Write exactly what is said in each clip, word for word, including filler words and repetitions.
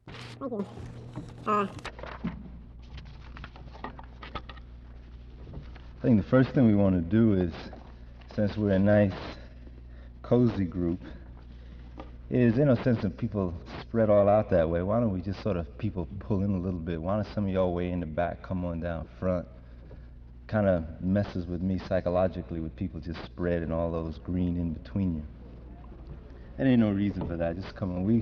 Thank you. Uh, I think the first thing we want to do is, since we're a nice, cozy group, is, in a sense, of people spread all out that way, why don't we just sort of people pull in a little bit? Why don't some of y'all way in the back come on down front? Kind of messes with me psychologically with people just spread and all those green in between you. There ain't no reason for that. Just come on. We,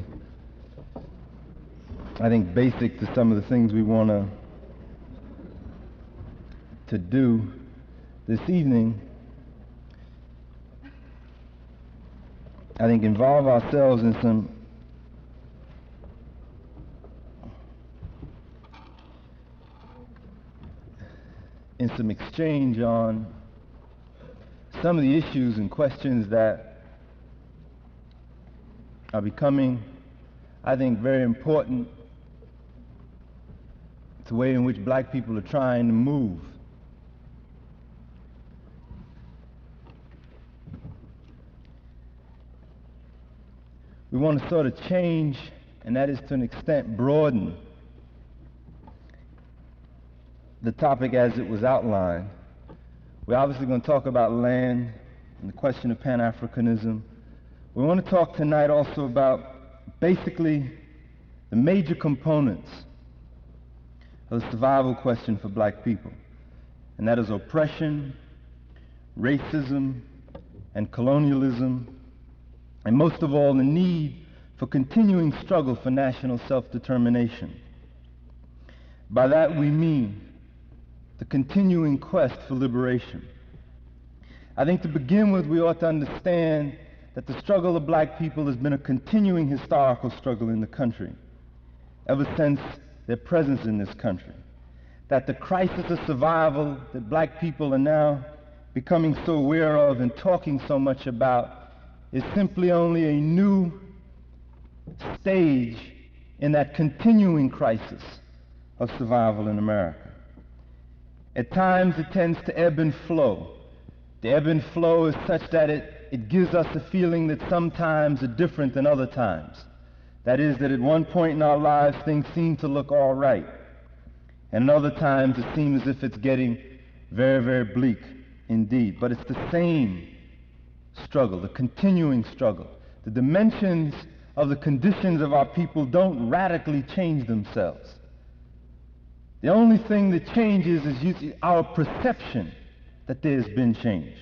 I think, basic to some of the things we want to to do this evening, I think, involve ourselves in some in some exchange on some of the issues and questions that are becoming, I think, very important to the way in which black people are trying to move. We want to sort of change, and that is to an extent broaden the topic as it was outlined. We're obviously going to talk about land and the question of Pan-Africanism. We want to talk tonight also about basically the major components of the survival question for black people, and that is oppression, racism, and colonialism, and most of all, the need for continuing struggle for national self-determination. By that we mean the continuing quest for liberation. I think to begin with, we ought to understand that the struggle of black people has been a continuing historical struggle in the country, ever since their presence in this country. That the crisis of survival that black people are now becoming so aware of and talking so much about is simply only a new stage in that continuing crisis of survival in America. At times it tends to ebb and flow. The ebb and flow is such that it, it gives us a feeling that sometimes are different than other times. That is, that at one point in our lives things seem to look all right, and at other times it seems as if it's getting very, very bleak indeed. But it's the same struggle, the continuing struggle. The dimensions of the conditions of our people don't radically change themselves. The only thing that changes is usually our perception that there's been change.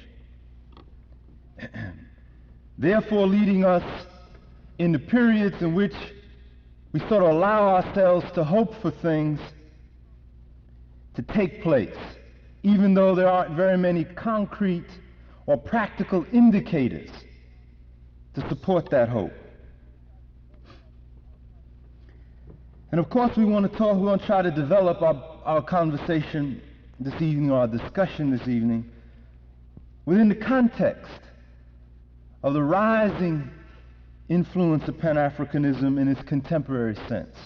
Therefore, leading us into periods in which we sort of allow ourselves to hope for things to take place, even though there aren't very many concrete or practical indicators to support that hope. And of course we want to talk, we want to try to develop our, our conversation this evening, or our discussion this evening, within the context of the rising influence of Pan-Africanism in its contemporary sense.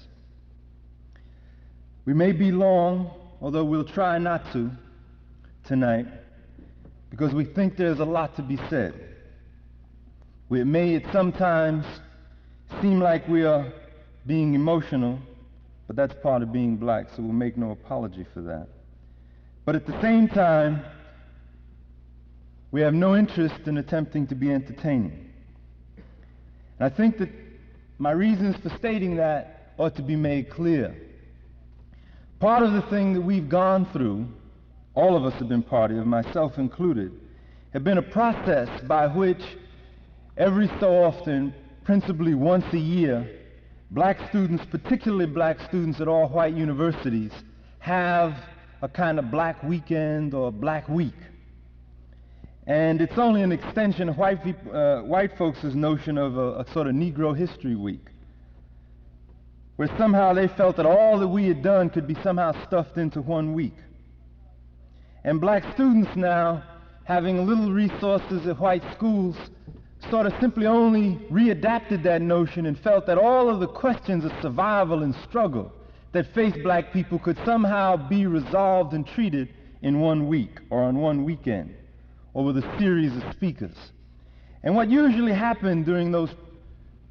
We may be long, although we'll try not to tonight, because we think there's a lot to be said. We may at sometimes seem like we are being emotional, but that's part of being black, so we'll make no apology for that. But at the same time, we have no interest in attempting to be entertaining. And I think that my reasons for stating that ought to be made clear. Part of the thing that we've gone through, all of us have been part of, myself included, have been a process by which every so often, principally once a year, black students, particularly black students at all white universities, have a kind of black weekend or black week. And it's only an extension of white, people, uh, white folks' notion of a, a sort of Negro History Week, where somehow they felt that all that we had done could be somehow stuffed into one week. And black students now, having little resources at white schools, sort of simply only readapted that notion and felt that all of the questions of survival and struggle that faced black people could somehow be resolved and treated in one week or on one weekend or with a series of speakers. And what usually happened during those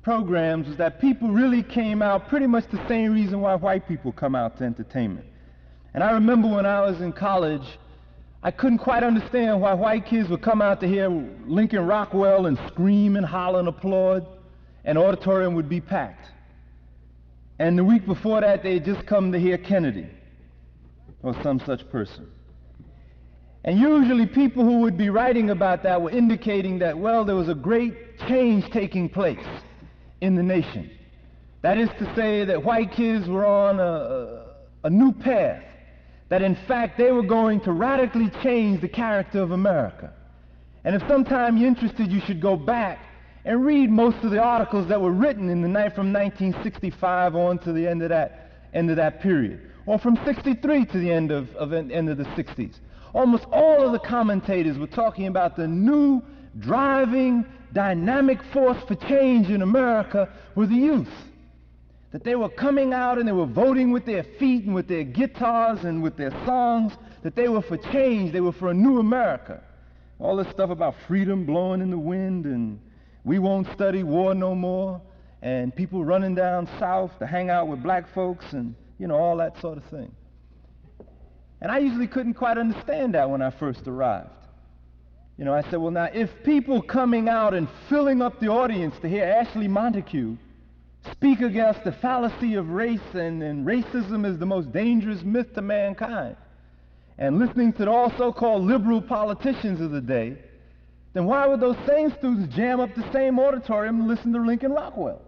programs was that people really came out pretty much the same reason why white people come out to entertainment. And I remember when I was in college, I couldn't quite understand why white kids would come out to hear Lincoln Rockwell and scream and holler and applaud, and auditorium would be packed. And the week before that, they had just come to hear Kennedy or some such person. And usually people who would be writing about that were indicating that, well, there was a great change taking place in the nation. That is to say that white kids were on a, a new path, that in fact they were going to radically change the character of America. And if sometime you're interested, you should go back and read most of the articles that were written in the night from nineteen sixty-five on to the end of that, end of that period, or from sixty-three to the end of, of end of the sixties. Almost all of the commentators were talking about the new driving dynamic force for change in America were the youth. That they were coming out and they were voting with their feet and with their guitars and with their songs, that they were for change, they were for a new America. All this stuff about freedom blowing in the wind and we won't study war no more, and people running down south to hang out with black folks and, you know, all that sort of thing. And I usually couldn't quite understand that when I first arrived. You know, I said, well, now, if people coming out and filling up the audience to hear Ashley Montague speak against the fallacy of race and, and racism is the most dangerous myth to mankind, and listening to the all so-called liberal politicians of the day, then why would those same students jam up the same auditorium and listen to Lincoln Rockwell?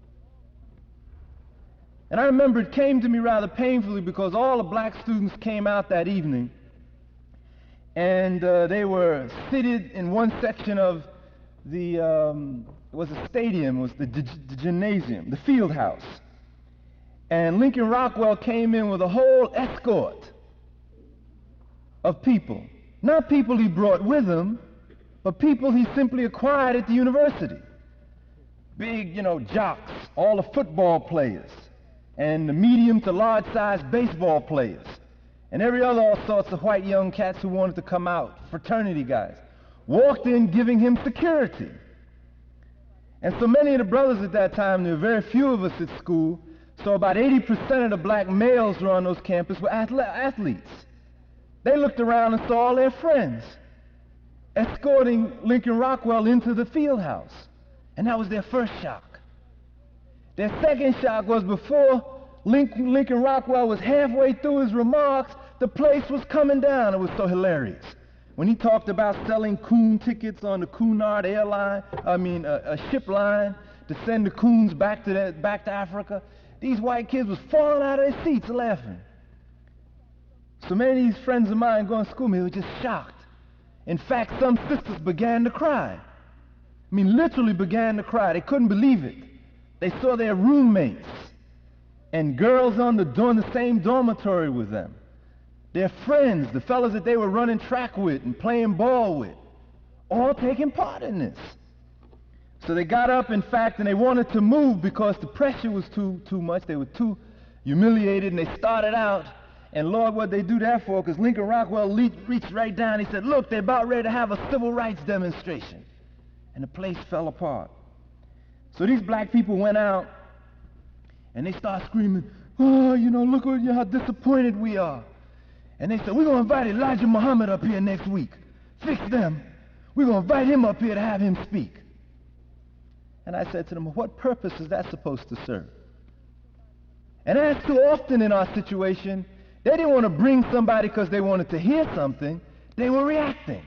And I remember it came to me rather painfully because all the black students came out that evening, and uh, they were seated in one section of the, um, it was a stadium, it was the, the gymnasium, the field house. And Lincoln Rockwell came in with a whole escort of people. Not people he brought with him, but people he simply acquired at the university. Big, you know, jocks, all the football players, and the medium to large-sized baseball players, and every other all sorts of white young cats who wanted to come out, fraternity guys, walked in giving him security. And so many of the brothers at that time, there were very few of us at school, so about eighty percent of the black males who were on those campuses were athletes. They looked around and saw all their friends escorting Lincoln Rockwell into the field house. And that was their first shock. Their second shock was before Lincoln, Lincoln Rockwell was halfway through his remarks, the place was coming down. It was so hilarious. When he talked about selling coon tickets on the Cunard airline, I mean a, a ship line to send the coons back to, that, back to Africa, these white kids was falling out of their seats laughing. So many of these friends of mine going to school, they were just shocked. In fact, some sisters began to cry. I mean, literally began to cry. They couldn't believe it. They saw their roommates and girls on the, doing the same dormitory with them. Their friends, the fellas that they were running track with and playing ball with, all taking part in this. So they got up, in fact, and they wanted to move because the pressure was too, too much. They were too humiliated, and they started out. And Lord, what'd they do that for? Because Lincoln Rockwell le- reached right down. He said, look, they're about ready to have a civil rights demonstration. And the place fell apart. So these black people went out, and they started screaming, oh, you know, look at how disappointed we are. And they said, we're going to invite Elijah Muhammad up here next week. Fix them. We're going to invite him up here to have him speak. And I said to them, what purpose is that supposed to serve? And as too often in our situation, they didn't want to bring somebody because they wanted to hear something. They were reacting.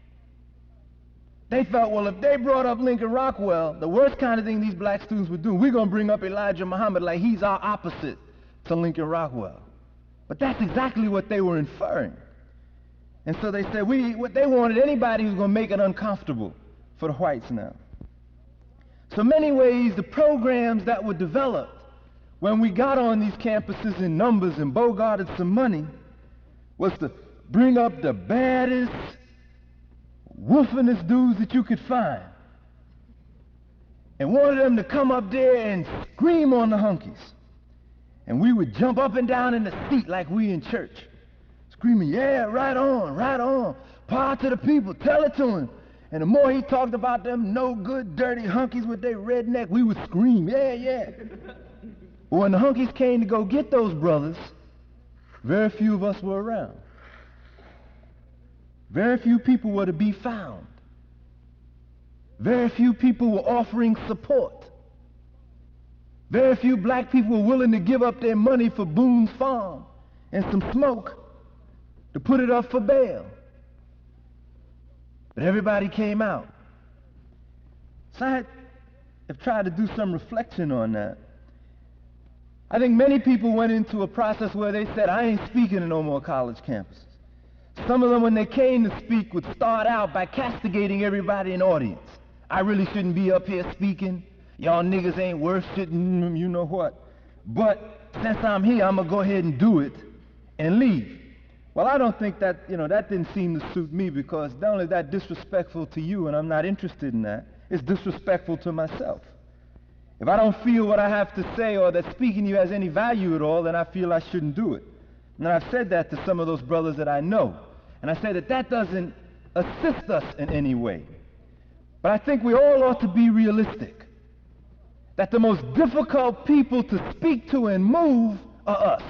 They felt, well, if they brought up Lincoln Rockwell, the worst kind of thing these black students would do, we're going to bring up Elijah Muhammad like he's our opposite to Lincoln Rockwell. But that's exactly what they were inferring. And so they said, we, what they wanted anybody who's going to make it uncomfortable for the whites now. So many ways, the programs that were developed when we got on these campuses in numbers and bogarted some money was to bring up the baddest, woofingest dudes that you could find. And wanted them to come up there and scream on the hunkies. And we would jump up and down in the seat like we in church, screaming, yeah, right on, right on, power to the people, tell it to them. And the more he talked about them no good, dirty hunkies with their redneck, we would scream, yeah, yeah. But when the hunkies came to go get those brothers, very few of us were around. Very few people were to be found. Very few people were offering support. Very few black people were willing to give up their money for Boone's Farm and some smoke to put it up for bail. But everybody came out. So I have tried to do some reflection on that. I think many people went into a process where they said, I ain't speaking in no more college campuses. Some of them, when they came to speak, would start out by castigating everybody in the audience. I really shouldn't be up here speaking. Y'all niggas ain't worth shit, you know what. But since I'm here, I'm gonna go ahead and do it and leave. Well, I don't think that, you know, that didn't seem to suit me, because not only is that disrespectful to you, and I'm not interested in that, it's disrespectful to myself. If I don't feel what I have to say or that speaking to you has any value at all, then I feel I shouldn't do it. And I've said that to some of those brothers that I know. And I say that that doesn't assist us in any way. But I think we all ought to be realistic. That the most difficult people to speak to and move are us.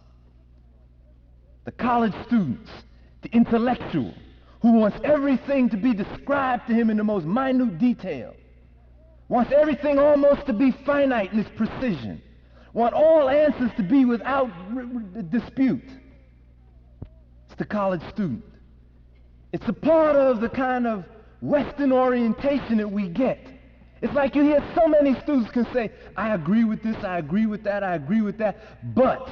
The college students, the intellectual, who wants everything to be described to him in the most minute detail. Wants everything almost to be finite in its precision. Want all answers to be without r- r- dispute. It's the college student. It's a part of the kind of Western orientation that we get. It's like you hear so many students can say, I agree with this, I agree with that, I agree with that, but,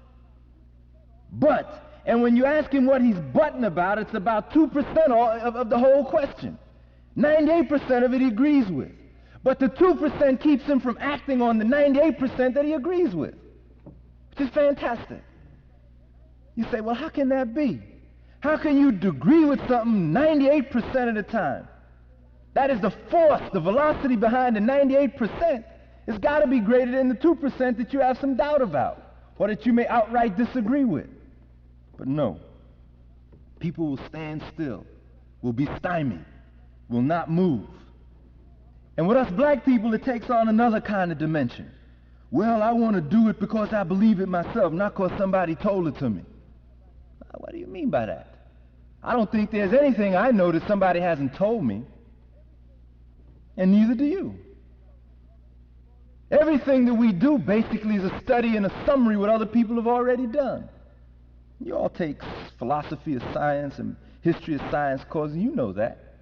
but, and when you ask him what he's butting about, it's about two percent of, of the whole question. ninety-eight percent of it he agrees with. But the two percent keeps him from acting on the ninety-eight percent that he agrees with, which is fantastic. You say, well, how can that be? How can you agree with something ninety-eight percent of the time? That is the force, the velocity behind the ninety-eight percent. It's got to be greater than the two percent that you have some doubt about, or that you may outright disagree with. But no, people will stand still, will be stymied, will not move. And with us black people, it takes on another kind of dimension. Well, I want to do it because I believe it myself, not because somebody told it to me. What do you mean by that? I don't think there's anything I know that somebody hasn't told me, and neither do you. Everything that we do basically is a study and a summary what other people have already done. You all take philosophy of science and history of science courses, you know that.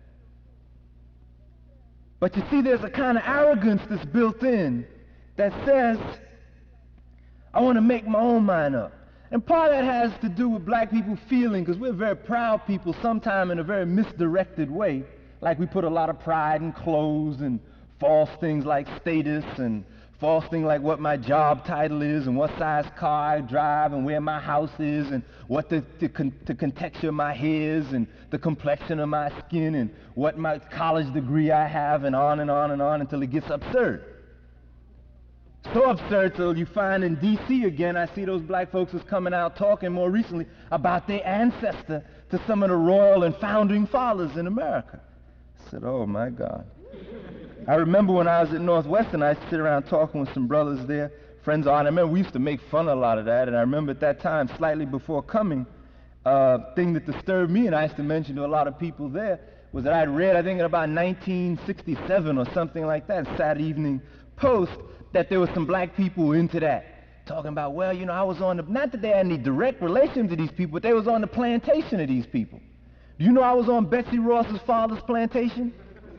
But you see, there's a kind of arrogance that's built in that says, I want to make my own mind up. And part of that has to do with black people feeling, because we're very proud people, sometimes in a very misdirected way, like we put a lot of pride in clothes and false things like status and false things like what my job title is and what size car I drive and where my house is and what the, the, con the contexture of my hair is and the complexion of my skin and what my college degree I have, and on and on and on until it gets absurd. So absurd till you find in D C again, I see those black folks is coming out talking more recently about their ancestor to some of the royal and founding fathers in America. I said, oh my God. I remember when I was at Northwestern, I sit around talking with some brothers there, friends of ours. I remember we used to make fun of a lot of that, and I remember at that time, slightly before coming, a uh, thing that disturbed me, and I used to mention to a lot of people there, was that I'd read, I think in about nineteen sixty-seven or something like that, Saturday Evening Post, that there were some black people into that, talking about, well, you know, I was on the, not that they had any direct relation to these people, but they was on the plantation of these people. Do you know I was on Betsy Ross's father's plantation?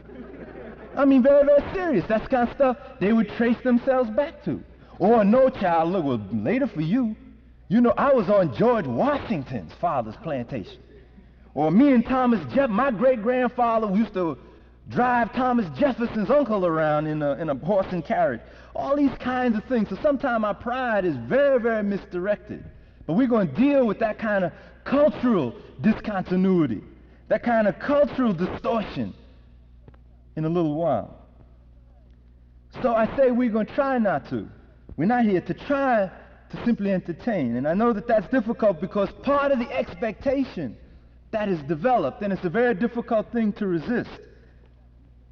I mean, very, very serious. That's the kind of stuff they would trace themselves back to. Or, no, child, look, well, later for you, you know, I was on George Washington's father's plantation. Or me and Thomas Jeff, my great-grandfather used to drive Thomas Jefferson's uncle around in a, in a horse and carriage. All these kinds of things. So sometimes our pride is very, very misdirected. But we're going to deal with that kind of cultural discontinuity, that kind of cultural distortion in a little while. So I say we're going to try not to. We're not here to try to simply entertain. And I know that that's difficult because part of the expectation that is developed, and it's a very difficult thing to resist,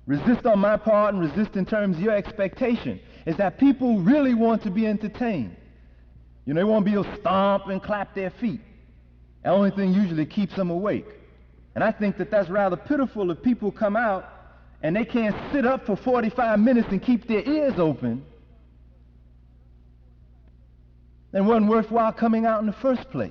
resist on my part and resist in terms of your expectation, is that people really want to be entertained. You know, they want to be able to stomp and clap their feet. The only thing usually keeps them awake. And I think that that's rather pitiful if people come out and they can't sit up for forty-five minutes and keep their ears open. Then it wasn't worthwhile coming out in the first place.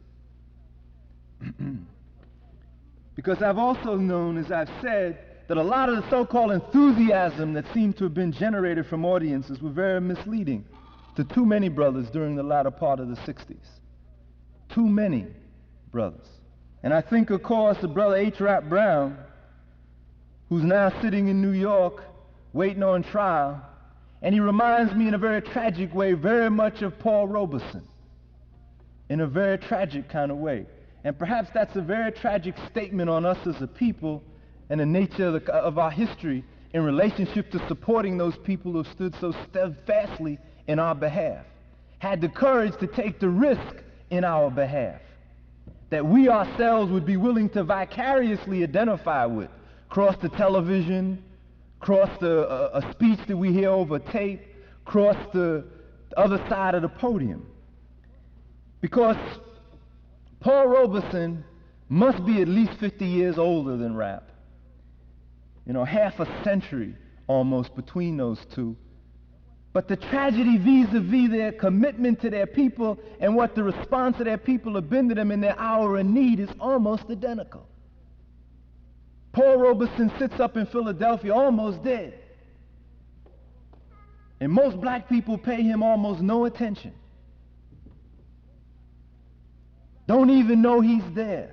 Because I've also known, as I've said, that a lot of the so-called enthusiasm that seemed to have been generated from audiences were very misleading to too many brothers during the latter part of the sixties. Too many brothers. And I think, of course, the brother H. Rap Brown, who's now sitting in New York waiting on trial, and he reminds me in a very tragic way very much of Paul Robeson, in a very tragic kind of way. And perhaps that's a very tragic statement on us as a people and the nature of, the, of our history in relationship to supporting those people who have stood so steadfastly in our behalf, had the courage to take the risk in our behalf, that we ourselves would be willing to vicariously identify with, cross the television, cross the, uh, a speech that we hear over tape, cross the other side of the podium. Because Paul Robeson must be at least fifty years older than Rap. You know, half a century almost between those two. But the tragedy vis-a-vis their commitment to their people and what the response of their people have been to them in their hour of need is almost identical. Paul Robeson sits up in Philadelphia almost dead. And most black people pay him almost no attention. Don't even know he's there.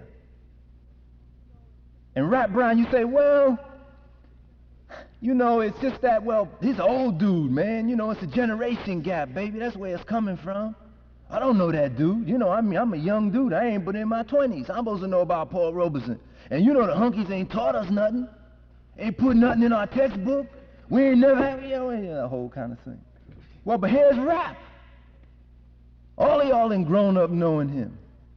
And Rap Brown, you say, well, you know, it's just that, well, he's an old dude, man. You know, it's a generation gap, baby. That's where it's coming from. I don't know that dude. You know, I mean, I'm a young dude. I ain't but in my twenties. I'm supposed to know about Paul Robeson. And you know the hunkies ain't taught us nothing. Ain't put nothing in our textbook. We ain't never had, you know, that whole kind of thing. Well, but here's Rap. All of y'all ain't grown up knowing him.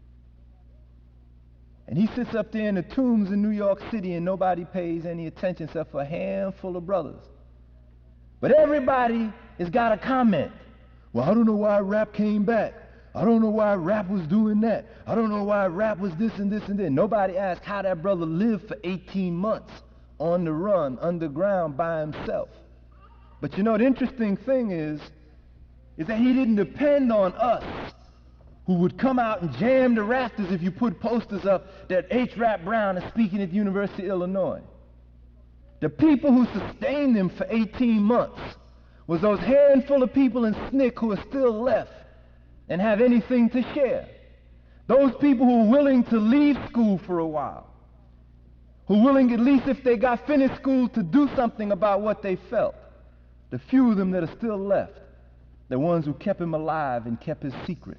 And he sits up there in the tombs in New York City and nobody pays any attention except for a handful of brothers. But everybody has got a comment. Well, I don't know why Rap came back. I don't know why Rap was doing that. I don't know why Rap was this and this and that. Nobody asked how that brother lived for eighteen months on the run, underground, by himself. But you know, the interesting thing is, is that he didn't depend on us, who would come out and jam the rafters if you put posters up that H. Rap Brown is speaking at the University of Illinois. The people who sustained him for eighteen months was those handful of people in S N C C who are still left and have anything to share. Those people who are willing to leave school for a while, who are willing, at least if they got finished school, to do something about what they felt. The few of them that are still left, the ones who kept him alive and kept his secret.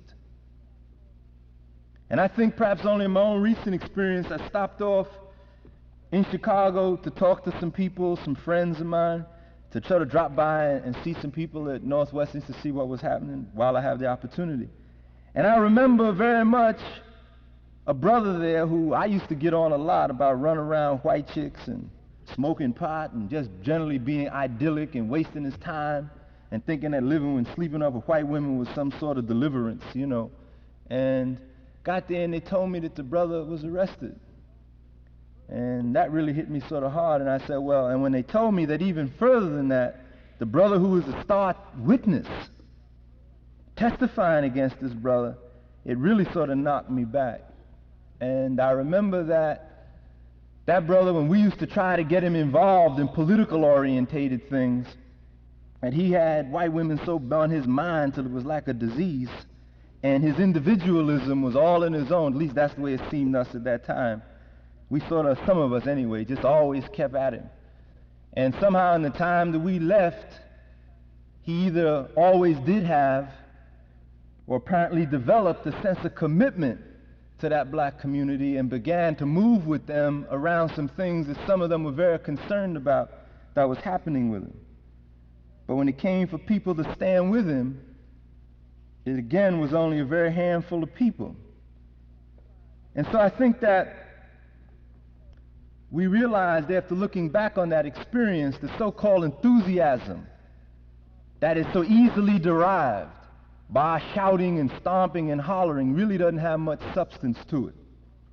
And I think perhaps only in my own recent experience, I stopped off in Chicago to talk to some people, some friends of mine, to try to drop by and see some people at Northwestern to see what was happening while I have the opportunity. And I remember very much a brother there who I used to get on a lot about running around white chicks and smoking pot and just generally being idyllic and wasting his time and thinking that living and sleeping up with white women was some sort of deliverance, you know. And got there and they told me that the brother was arrested. And that really hit me sort of hard. And I said, well, and when they told me that even further than that, the brother who was a star witness testifying against this brother, it really sort of knocked me back. And I remember that that brother, when we used to try to get him involved in political orientated things, and he had white women so on his mind till it was like a disease, and his individualism was all in his own. At least that's the way it seemed to us at that time. We sort of, some of us anyway, just always kept at him. And somehow in the time that we left, he either always did have or apparently developed a sense of commitment to that black community and began to move with them around some things that some of them were very concerned about that was happening with him. But when it came for people to stand with him, it again was only a very handful of people. And so I think that we realized after looking back on that experience, the so-called enthusiasm that is so easily derived by shouting and stomping and hollering really doesn't have much substance to it.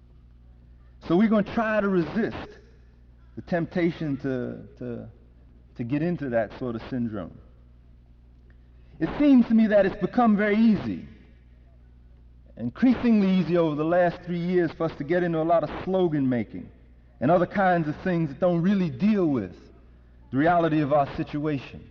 So we're going to try to resist the temptation to, to, to get into that sort of syndrome. It seems to me that it's become very easy, increasingly easy over the last three years for us to get into a lot of slogan making and other kinds of things that don't really deal with the reality of our situation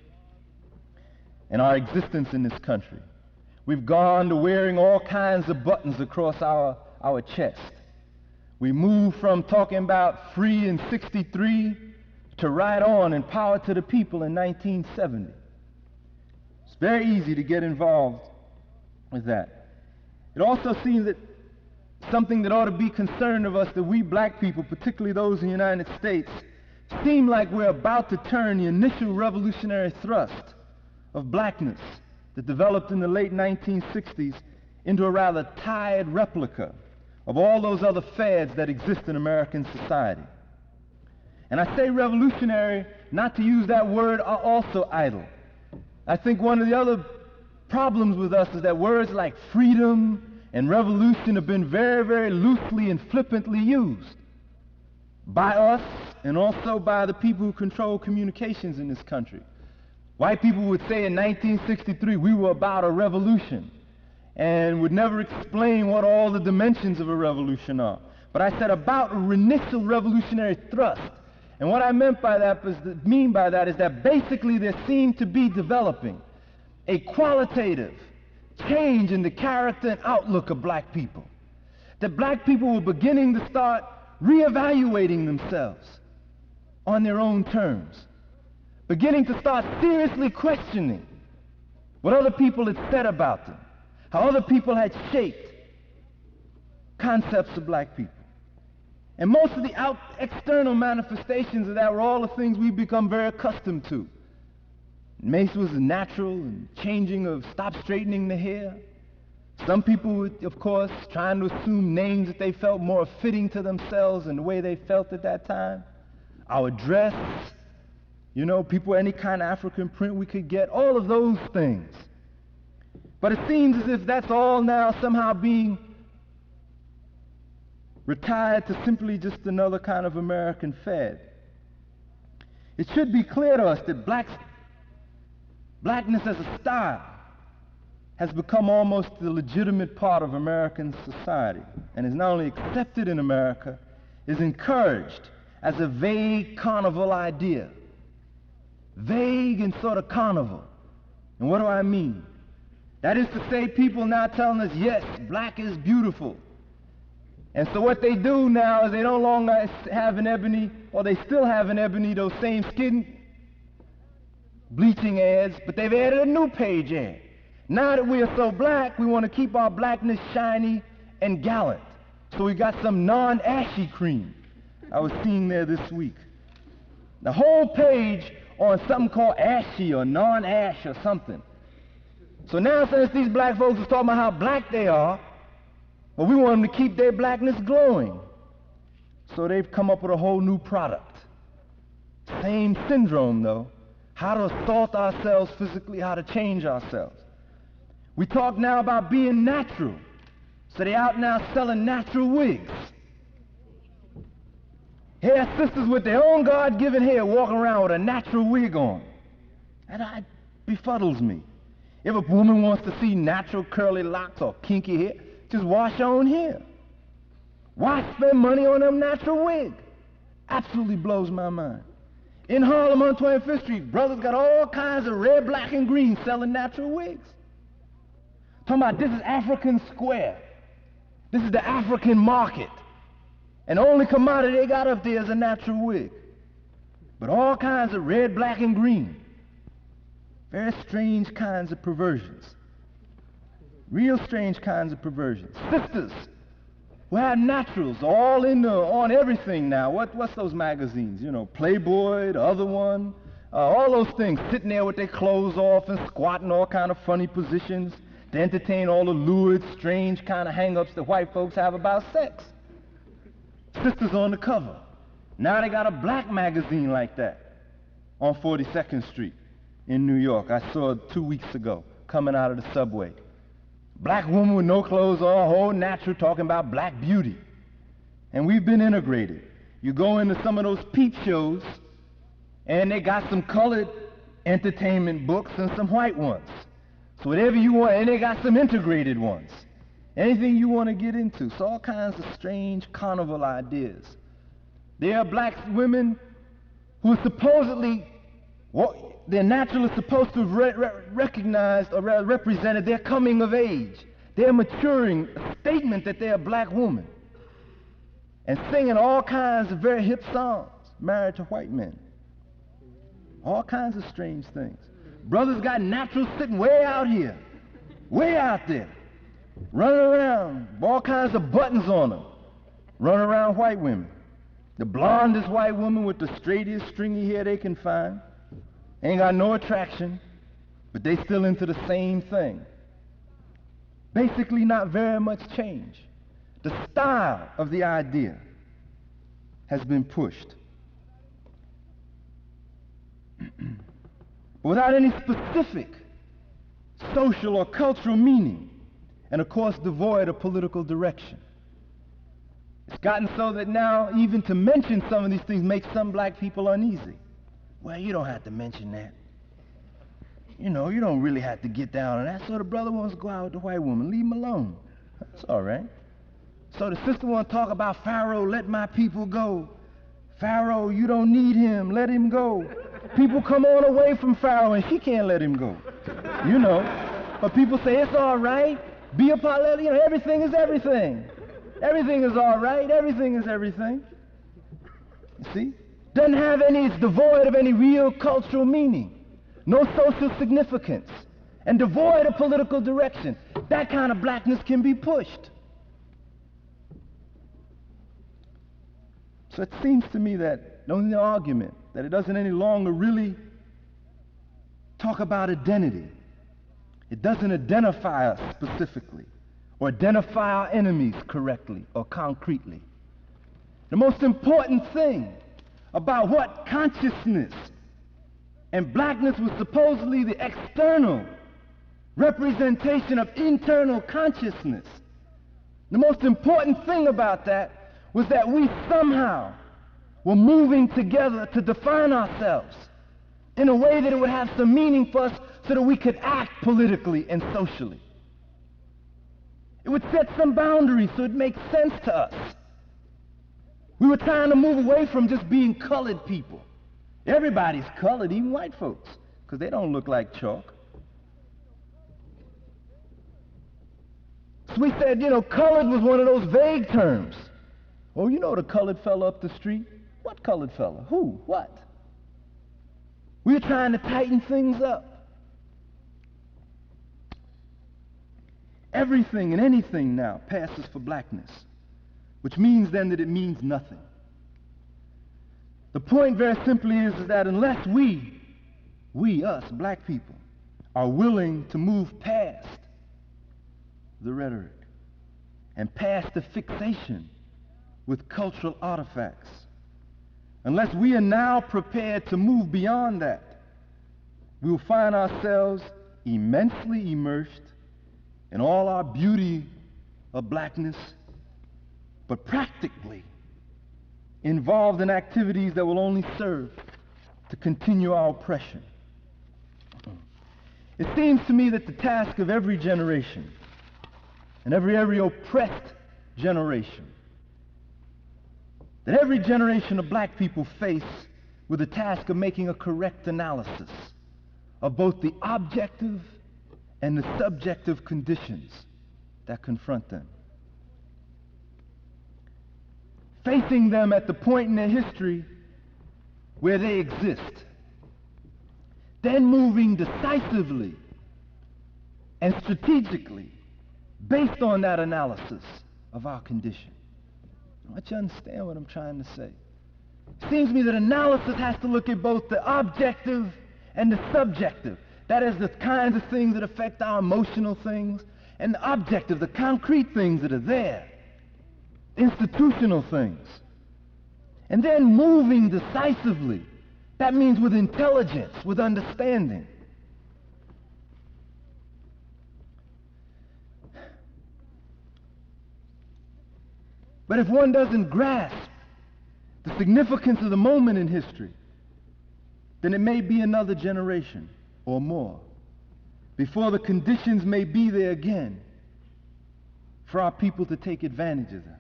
and our existence in this country. We've gone to wearing all kinds of buttons across our, our chest. We moved from talking about free in sixty-three to right on and power to the people in nineteen seventy. It's very easy to get involved with that. It also seems that something that ought to be concerned of us, that we black people, particularly those in the United States, seem like we're about to turn the initial revolutionary thrust of blackness that developed in the late nineteen sixties into a rather tired replica of all those other fads that exist in American society. And I say revolutionary not to use that word are also idle. I think one of the other problems with us is that words like freedom and revolution have been very, very loosely and flippantly used by us and also by the people who control communications in this country. White people would say in nineteen sixty-three we were about a revolution and would never explain what all the dimensions of a revolution are. But I said about an initial revolutionary thrust. And what I meant by that was that, mean by that is that basically there seemed to be developing a qualitative change in the character and outlook of black people. That black people were beginning to start reevaluating themselves on their own terms, beginning to start seriously questioning what other people had said about them, how other people had shaped concepts of black people. And most of the out external manifestations of that were all the things we've become very accustomed to. Mace was natural and changing of stop straightening the hair. Some people would, of course, trying to assume names that they felt more fitting to themselves and the way they felt at that time. Our dress, you know, people, any kind of African print we could get, all of those things. But it seems as if that's all now somehow being retired to simply just another kind of American fad. It should be clear to us that blacks, blackness as a style has become almost the legitimate part of American society and is not only accepted in America, is encouraged as a vague carnival idea. Vague and sort of carnival. And what do I mean? That is to say, people now telling us, yes, black is beautiful. And so what they do now is they no longer have an ebony, or they still have an ebony, those same skin bleaching ads, but they've added a new page ad. Now that we are so black, we want to keep our blackness shiny and gallant. So we got some non-ashy cream I was seeing there this week. The whole page on something called ashy or non-ash or something. So now since these black folks are talking about how black they are, well, we want them to keep their blackness glowing. So they've come up with a whole new product. Same syndrome, though. How to assault ourselves physically, how to change ourselves. We talk now about being natural. So they're out now selling natural wigs. Hair sisters with their own God-given hair walking around with a natural wig on. And that befuddles me. If a woman wants to see natural curly locks or kinky hair, just wash her own hair. Why spend money on them natural wig? Absolutely blows my mind. In Harlem on twenty-fifth Street, brothers got all kinds of red, black, and green selling natural wigs. Talking about this is African Square. This is the African market. And the only commodity they got up there is a natural wig. But all kinds of red, black, and green. Very strange kinds of perversions. Real strange kinds of perversions. Sisters who have naturals all in the, on everything now. What, what's those magazines? You know, Playboy, the other one. Uh, all those things, sitting there with their clothes off and squatting all kind of funny positions to entertain all the lurid, strange kind of hang-ups that white folks have about sex. Sisters on the cover. Now they got a black magazine like that on forty-second Street in New York. I saw it two weeks ago coming out of the subway. Black woman with no clothes on, whole natural, talking about black beauty. And we've been integrated. You go into some of those peep shows, and they got some colored entertainment books and some white ones. So whatever you want, and they got some integrated ones. Anything you want to get into. So all kinds of strange carnival ideas. There are black women who are supposedly, well, they're naturally supposed to have re re recognized or re represented their coming of age. They're maturing, a statement that they're a black woman. And singing all kinds of very hip songs, married to white men. All kinds of strange things. Brothers got naturals sitting way out here, way out there, running around, all kinds of buttons on them, running around white women. The blondest white woman with the straightest stringy hair they can find, ain't got no attraction, but they still into the same thing. Basically not very much change. The style of the idea has been pushed. But without any specific social or cultural meaning, and of course devoid of political direction. It's gotten so that now even to mention some of these things makes some black people uneasy. Well, you don't have to mention that. You know, you don't really have to get down on that. So the brother wants to go out with the white woman. Leave him alone. That's all right. So the sister wants to talk about Pharaoh, let my people go. Pharaoh, you don't need him, let him go. People come on away from Pharaoh and she can't let him go. You know. But people say, it's all right. Be a part, you know, everything is everything. Everything is all right. Everything is everything. You see? Doesn't have any, it's devoid of any real cultural meaning. No social significance. And devoid of political direction. That kind of blackness can be pushed. So it seems to me that the only argument that it doesn't any longer really talk about identity. It doesn't identify us specifically or identify our enemies correctly or concretely. The most important thing about what consciousness and blackness was supposedly the external representation of internal consciousness. The most important thing about that was that we somehow were moving together to define ourselves in a way that it would have some meaning for us so that we could act politically and socially. It would set some boundaries so it makes sense to us. We were trying to move away from just being colored people. Everybody's colored, even white folks, because they don't look like chalk. So we said, you know, colored was one of those vague terms. Oh, you know the colored fella up the street? What colored fella? Who? What? We were trying to tighten things up. Everything and anything now passes for blackness, which means then that it means nothing. The point very simply is, is that unless we, we, us, black people, are willing to move past the rhetoric and past the fixation with cultural artifacts, unless we are now prepared to move beyond that, we will find ourselves immensely immersed in all our beauty of blackness, but practically involved in activities that will only serve to continue our oppression. It seems to me that the task of every generation, and every, every oppressed generation, that every generation of black people face with the task of making a correct analysis of both the objective and the subjective conditions that confront them. Facing them at the point in their history where they exist, then moving decisively and strategically based on that analysis of our condition. I want you to understand what I'm trying to say. It seems to me that analysis has to look at both the objective and the subjective. That is, the kinds of things that affect our emotional things, and the objective, the concrete things that are there, institutional things. And then moving decisively. That means with intelligence, with understanding. But if one doesn't grasp the significance of the moment in history, then it may be another generation or more before the conditions may be there again for our people to take advantage of them.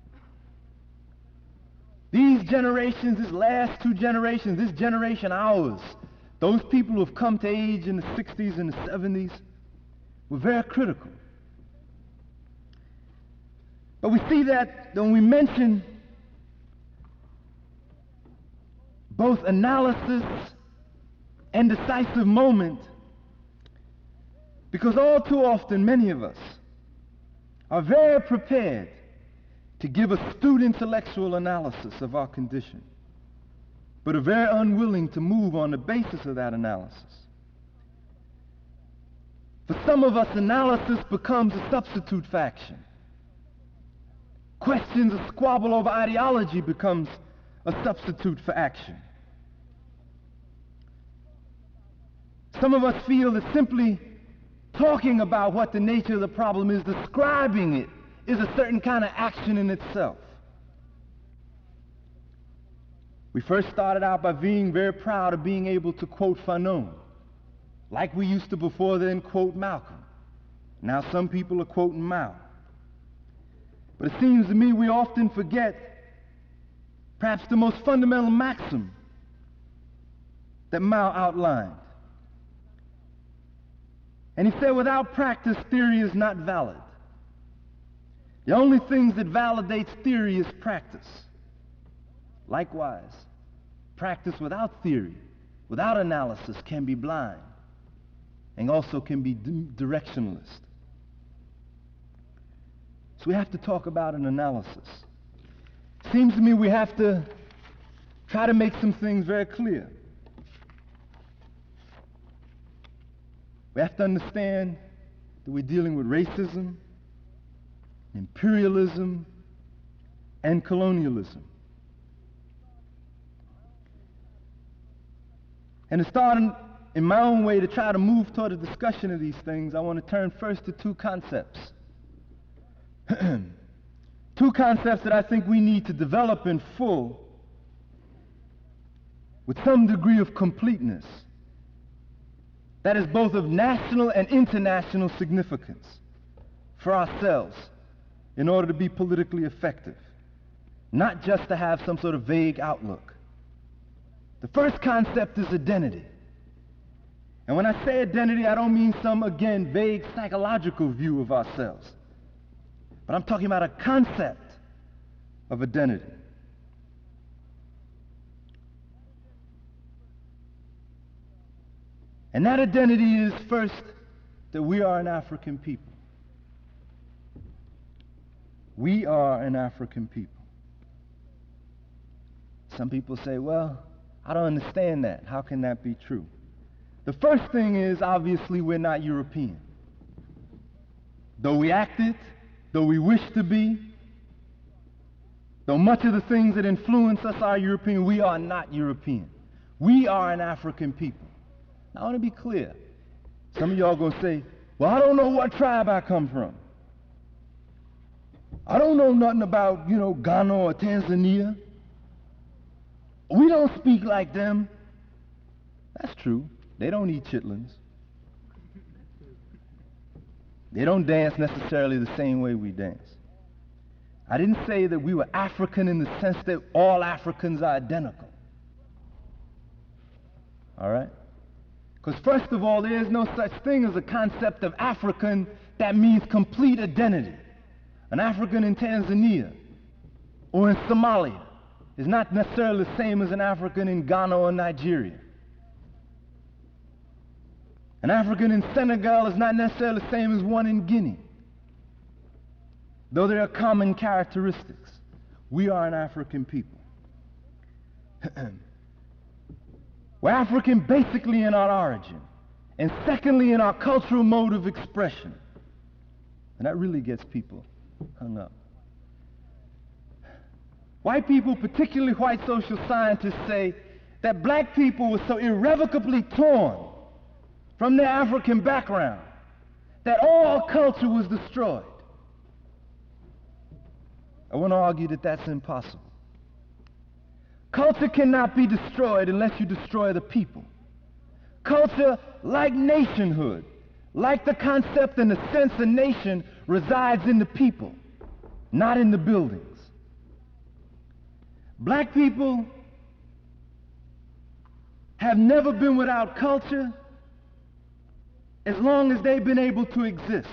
These generations, this last two generations, this generation ours, those people who have come to age in the sixties and the seventies were very critical. But we see that when we mention both analysis and decisive moment, because all too often many of us are very prepared to give astute intellectual analysis of our condition, but are very unwilling to move on the basis of that analysis. For some of us, analysis becomes a substitute faction. Questions, a squabble over ideology becomes a substitute for action. Some of us feel that simply talking about what the nature of the problem is, describing it, is a certain kind of action in itself. We first started out by being very proud of being able to quote Fanon, like we used to before then quote Malcolm. Now some people are quoting Mao. But it seems to me we often forget perhaps the most fundamental maxim that Mao outlined. And he said, without practice, theory is not valid. The only things that validates theory is practice. Likewise, practice without theory, without analysis, can be blind and also can be directionalist. So we have to talk about an analysis. Seems to me we have to try to make some things very clear. We have to understand that we're dealing with racism, imperialism, and colonialism. And to start in, in my own way to try to move toward a discussion of these things, I want to turn first to two concepts. Two concepts that I think we need to develop in full with some degree of completeness. That is both of national and international significance for ourselves in order to be politically effective, not just to have some sort of vague outlook. The first concept is identity. And when I say identity, I don't mean some, again, vague psychological view of ourselves. But I'm talking about a concept of identity. And that identity is first that we are an African people. We are an African people. Some people say, well, I don't understand that. How can that be true? The first thing is, obviously, we're not European. Though we act it, though we wish to be, though much of the things that influence us are European, we are not European. We are an African people. Now, I want to be clear. Some of y'all going to say, well, I don't know what tribe I come from. I don't know nothing about, you know, Ghana or Tanzania. We don't speak like them. That's true. They don't eat chitlins. They don't dance necessarily the same way we dance. I didn't say that we were African in the sense that all Africans are identical. All right? Because first of all, there is no such thing as a concept of African that means complete identity. An African in Tanzania or in Somalia is not necessarily the same as an African in Ghana or Nigeria. An African in Senegal is not necessarily the same as one in Guinea. Though there are common characteristics, we are an African people. We're African basically in our origin, and secondly in our cultural mode of expression. And that really gets people hung up. White people, particularly white social scientists, say that black people were so irrevocably torn from their African background that all culture was destroyed. I want to argue that that's impossible. Culture cannot be destroyed unless you destroy the people. Culture, like nationhood, like the concept and the sense of nation, resides in the people, not in the buildings. Black people have never been without culture as long as they've been able to exist.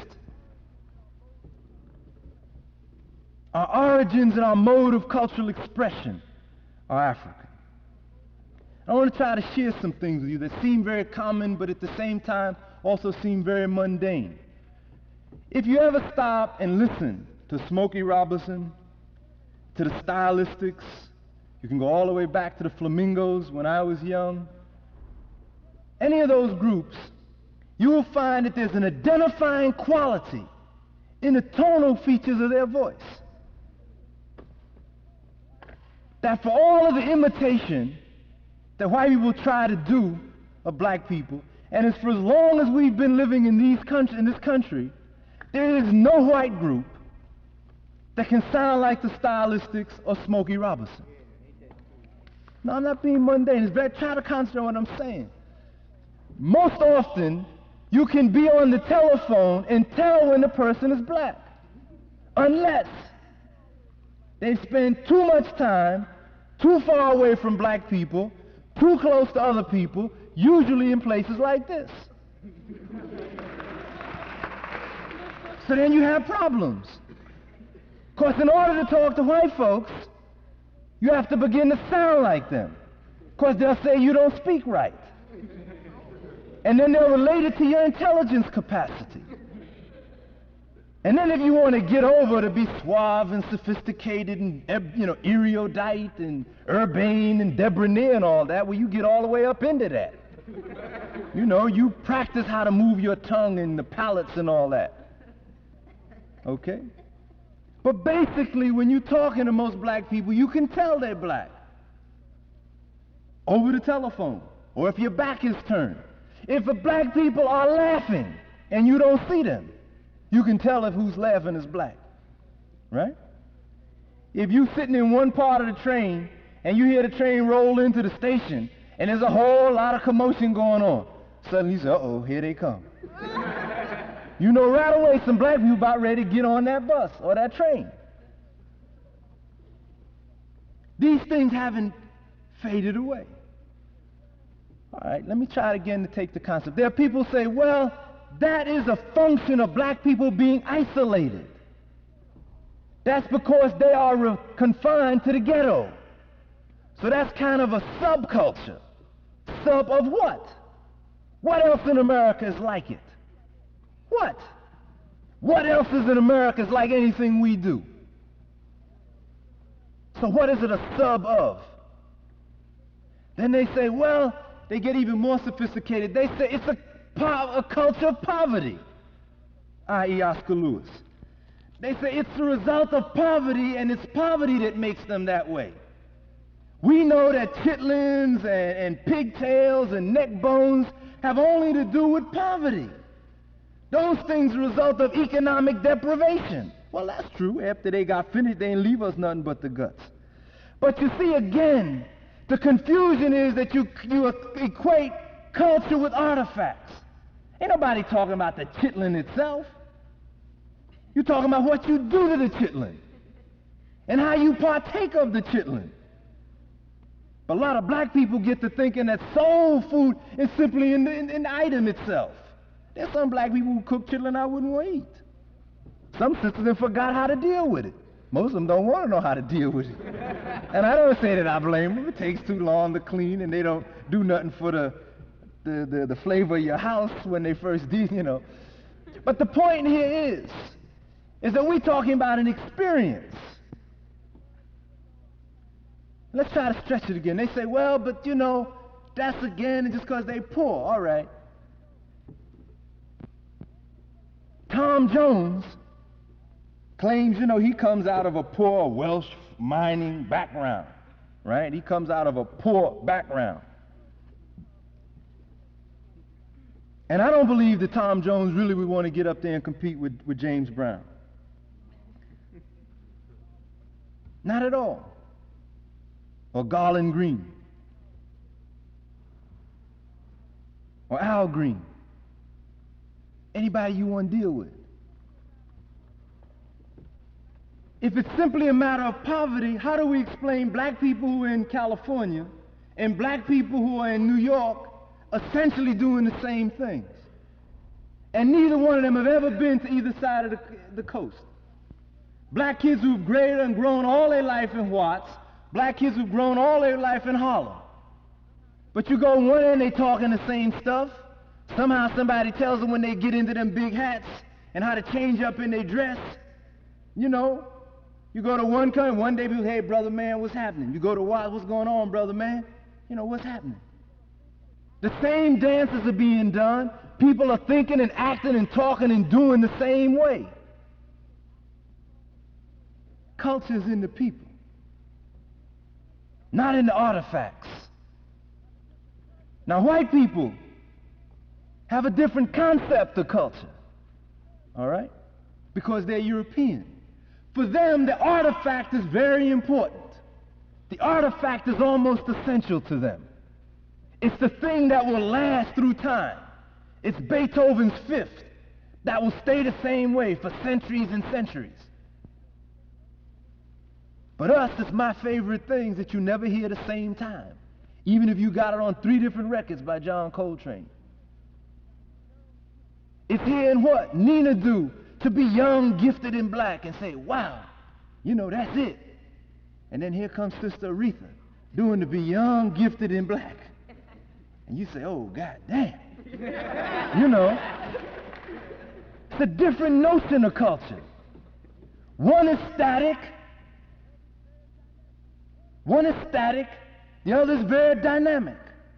Our origins and our mode of cultural expression are African. I want to try to share some things with you that seem very common, but at the same time also seem very mundane. If you ever stop and listen to Smokey Robinson, to the Stylistics, you can go all the way back to the Flamingos when I was young, any of those groups, you will find that there's an identifying quality in the tonal features of their voice. That for all of the imitation that white people try to do of black people, and it's for as long as we've been living in, these country, in this country, there is no white group that can sound like the Stylistics or Smokey Robinson. No, I'm not being mundane. It's very, try to concentrate on what I'm saying. Most often, you can be on the telephone and tell when the person is black, unless they spend too much time too far away from black people, too close to other people, usually in places like this. So then you have problems. Of course, in order to talk to white folks, you have to begin to sound like them. Of course, they'll say you don't speak right. And then they'll relate it to your intelligence capacity. And then if you want to get over to be suave and sophisticated and, you know, erudite and urbane and debonair and all that, well, you get all the way up into that. You know, you practice how to move your tongue and the palates and all that. Okay? But basically, when you're talking to most black people, you can tell they're black. Over the telephone, or if your back is turned. If the black people are laughing and you don't see them, you can tell if who's laughing is black, right? If you're sitting in one part of the train and you hear the train roll into the station and there's a whole lot of commotion going on, suddenly you say, uh-oh, here they come. You know right away some black people about ready to get on that bus or that train. These things haven't faded away. All right, let me try it again to take the concept. There are people who say, well, that is a function of black people being isolated. That's because they are re- confined to the ghetto. So that's kind of a subculture. Sub of what? What else in America is like it? What? What else is in America is like anything we do? So what is it a sub of? Then they say, well, they get even more sophisticated. They say it's a, po- a culture of poverty, that is. Oscar Lewis. They say it's the result of poverty, and it's poverty that makes them that way. We know that chitlins and, and pigtails and neck bones have only to do with poverty. Those things are a result of economic deprivation. Well, that's true. After they got finished, they didn't leave us nothing but the guts. But you see, again, the confusion is that you, you equate culture with artifacts. Ain't nobody talking about the chitlin itself. You're talking about what you do to the chitlin and how you partake of the chitlin. But a lot of black people get to thinking that soul food is simply in the, in, in the item itself. There's some black people who cook chitlin I wouldn't want to eat. Some sisters have forgot how to deal with it. Most of them don't want to know how to deal with it. And I don't say that I blame them. It takes too long to clean, and they don't do nothing for the, the, the, the flavor of your house when they first did, you know. But the point here is, is that we're talking about an experience. Let's try to stretch it again. They say, well, but you know, that's again just because they poor. All right. Tom Jones claims, you know, he comes out of a poor Welsh mining background, right? He comes out of a poor background. And I don't believe that Tom Jones really would want to get up there and compete with, with James Brown. Not at all. Or Garland Green. Or Al Green. Anybody you want to deal with. If it's simply a matter of poverty, how do we explain black people who are in California and black people who are in New York essentially doing the same things? And neither one of them have ever been to either side of the, the coast. Black kids who've graded and grown all their life in Watts, black kids who've grown all their life in Harlem. But you go one end, they talking the same stuff. Somehow somebody tells them when they get into them big hats and how to change up in their dress. You know, you go to one country, one day people, hey, brother man, what's happening? You go to Watts, what's going on, brother man? You know, what's happening? The same dances are being done. People are thinking and acting and talking and doing the same way. Culture's in the people, not in the artifacts. Now, white people have a different concept of culture, all right? Because they're European. For them, the artifact is very important. The artifact is almost essential to them. It's the thing that will last through time. It's Beethoven's Fifth that will stay the same way for centuries and centuries. But us, it's my favorite things that you never hear at the same time, even if you got it on three different records by John Coltrane. It's hearing what Nina do to be young, gifted, and black and say, wow, you know, that's it. And then here comes Sister Aretha doing to be young, gifted, and black. And you say, oh, God damn. You know, it's a different notion of culture. One is static. One is static. The other is very dynamic.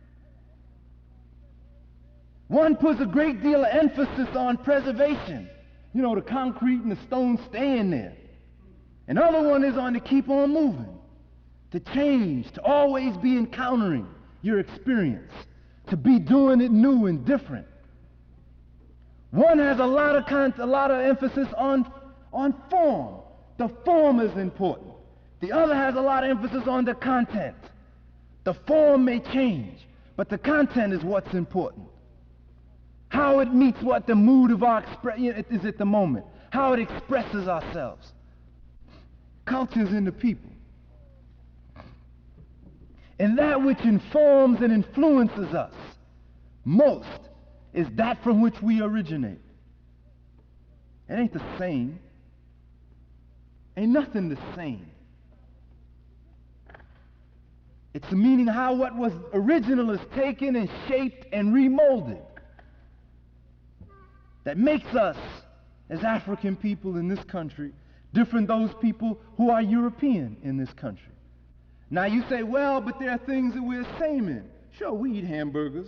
One puts a great deal of emphasis on preservation. You know, the concrete and the stone staying there. Another one is on to keep on moving, to change, to always be encountering your experience, to be doing it new and different. One has a lot of con- a lot of emphasis on, on form. The form is important. The other has a lot of emphasis on the content. The form may change, but the content is what's important. How it meets what the mood of our expression is at the moment. How it expresses ourselves. Culture is in the people. And that which informs and influences us most is that from which we originate. It ain't the same. Ain't nothing the same. It's the meaning how what was original is taken and shaped and remolded that makes us, as African people in this country, different those people who are European in this country. Now you say, well, but there are things that we're same in. Sure, we eat hamburgers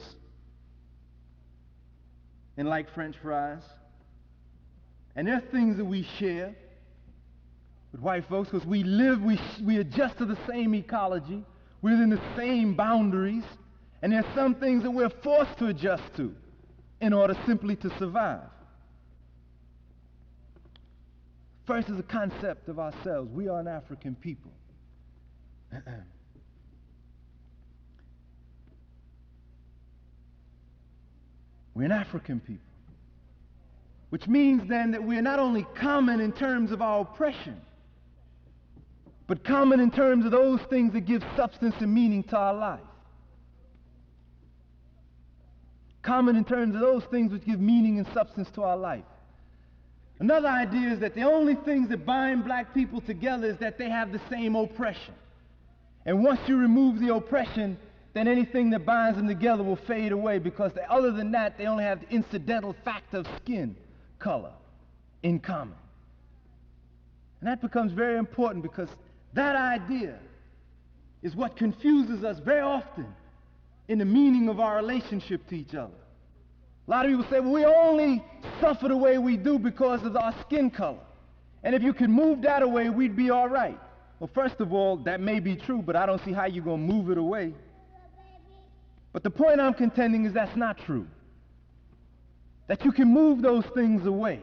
and like French fries. And there are things that we share with white folks because we live, we, we adjust to the same ecology. We're in the same boundaries. And there's some things that we're forced to adjust to in order simply to survive. First is a concept of ourselves. We are an African people. We're an African people. Which means then that we're not only common in terms of our oppression, but common in terms of those things that give substance and meaning to our life. Common in terms of those things which give meaning and substance to our life. Another idea is that the only things that bind black people together is that they have the same oppression. And once you remove the oppression, then anything that binds them together will fade away because they, other than that, they only have the incidental fact of skin color in common. And that becomes very important because that idea is what confuses us very often in the meaning of our relationship to each other. A lot of people say, well, we only suffer the way we do because of our skin color. And if you could move that away, we'd be all right. Well, first of all, that may be true, but I don't see how you're going to move it away. But the point I'm contending is that's not true. That you can move those things away.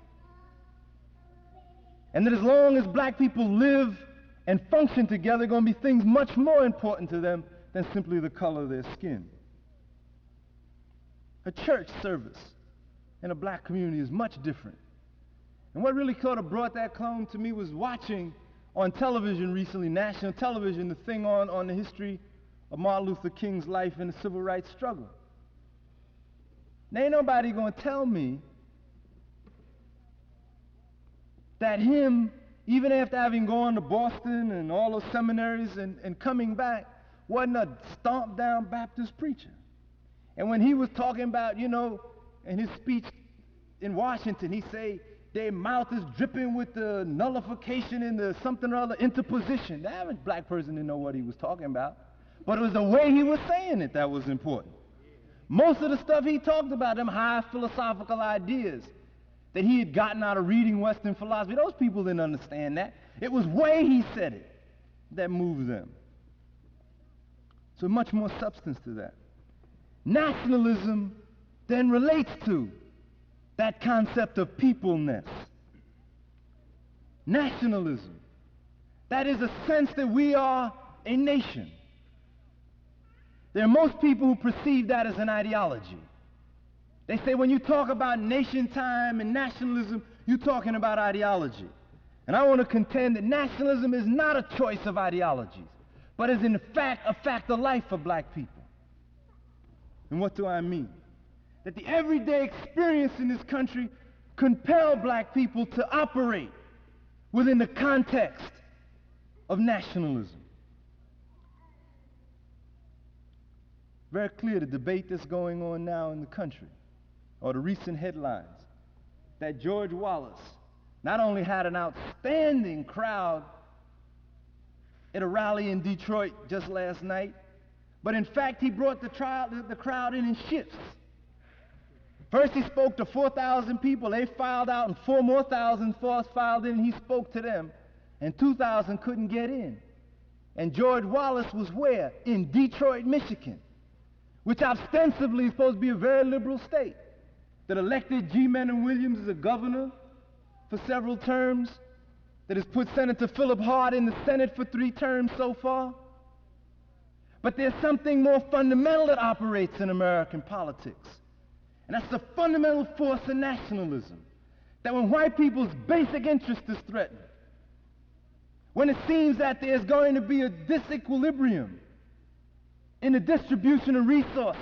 And that as long as black people live and function together, there are going to be things much more important to them than simply the color of their skin. A church service in a black community is much different. And what really sort of brought that clone to me was watching on television recently, national television, the thing on, on the history of Martin Luther King's life and the civil rights struggle. Now, ain't nobody going to tell me that him, even after having gone to Boston and all those seminaries and, and coming back, wasn't a stomped down Baptist preacher. And when he was talking about, you know, in his speech in Washington, he say, their mouth is dripping with the nullification and the something or other interposition. The average black person didn't know what he was talking about. But it was the way he was saying it that was important. Most of the stuff he talked about, them high philosophical ideas that he had gotten out of reading Western philosophy, those people didn't understand that. It was the way he said it that moved them. So much more substance to that. Nationalism then relates to that concept of peopleness. Nationalism. That is a sense that we are a nation. There are most people who perceive that as an ideology. They say when you talk about nation time and nationalism, you're talking about ideology. And I want to contend that nationalism is not a choice of ideologies, but is in fact a fact of life for black people. And what do I mean? That the everyday experience in this country compel black people to operate within the context of nationalism. Very clear the debate that's going on now in the country, or the recent headlines, that George Wallace not only had an outstanding crowd at a rally in Detroit just last night, but in fact he brought the, trial, the, the crowd in in shifts. First he spoke to four thousand people, they filed out, and four more thousand filed in, and he spoke to them, and two thousand couldn't get in. And George Wallace was where? In Detroit, Michigan, which ostensibly is supposed to be a very liberal state, that elected G. Menon Williams as a governor for several terms, that has put Senator Philip Hart in the Senate for three terms so far. But there's something more fundamental that operates in American politics, and that's the fundamental force of nationalism. That when white people's basic interest is threatened, when it seems that there's going to be a disequilibrium in the distribution of resources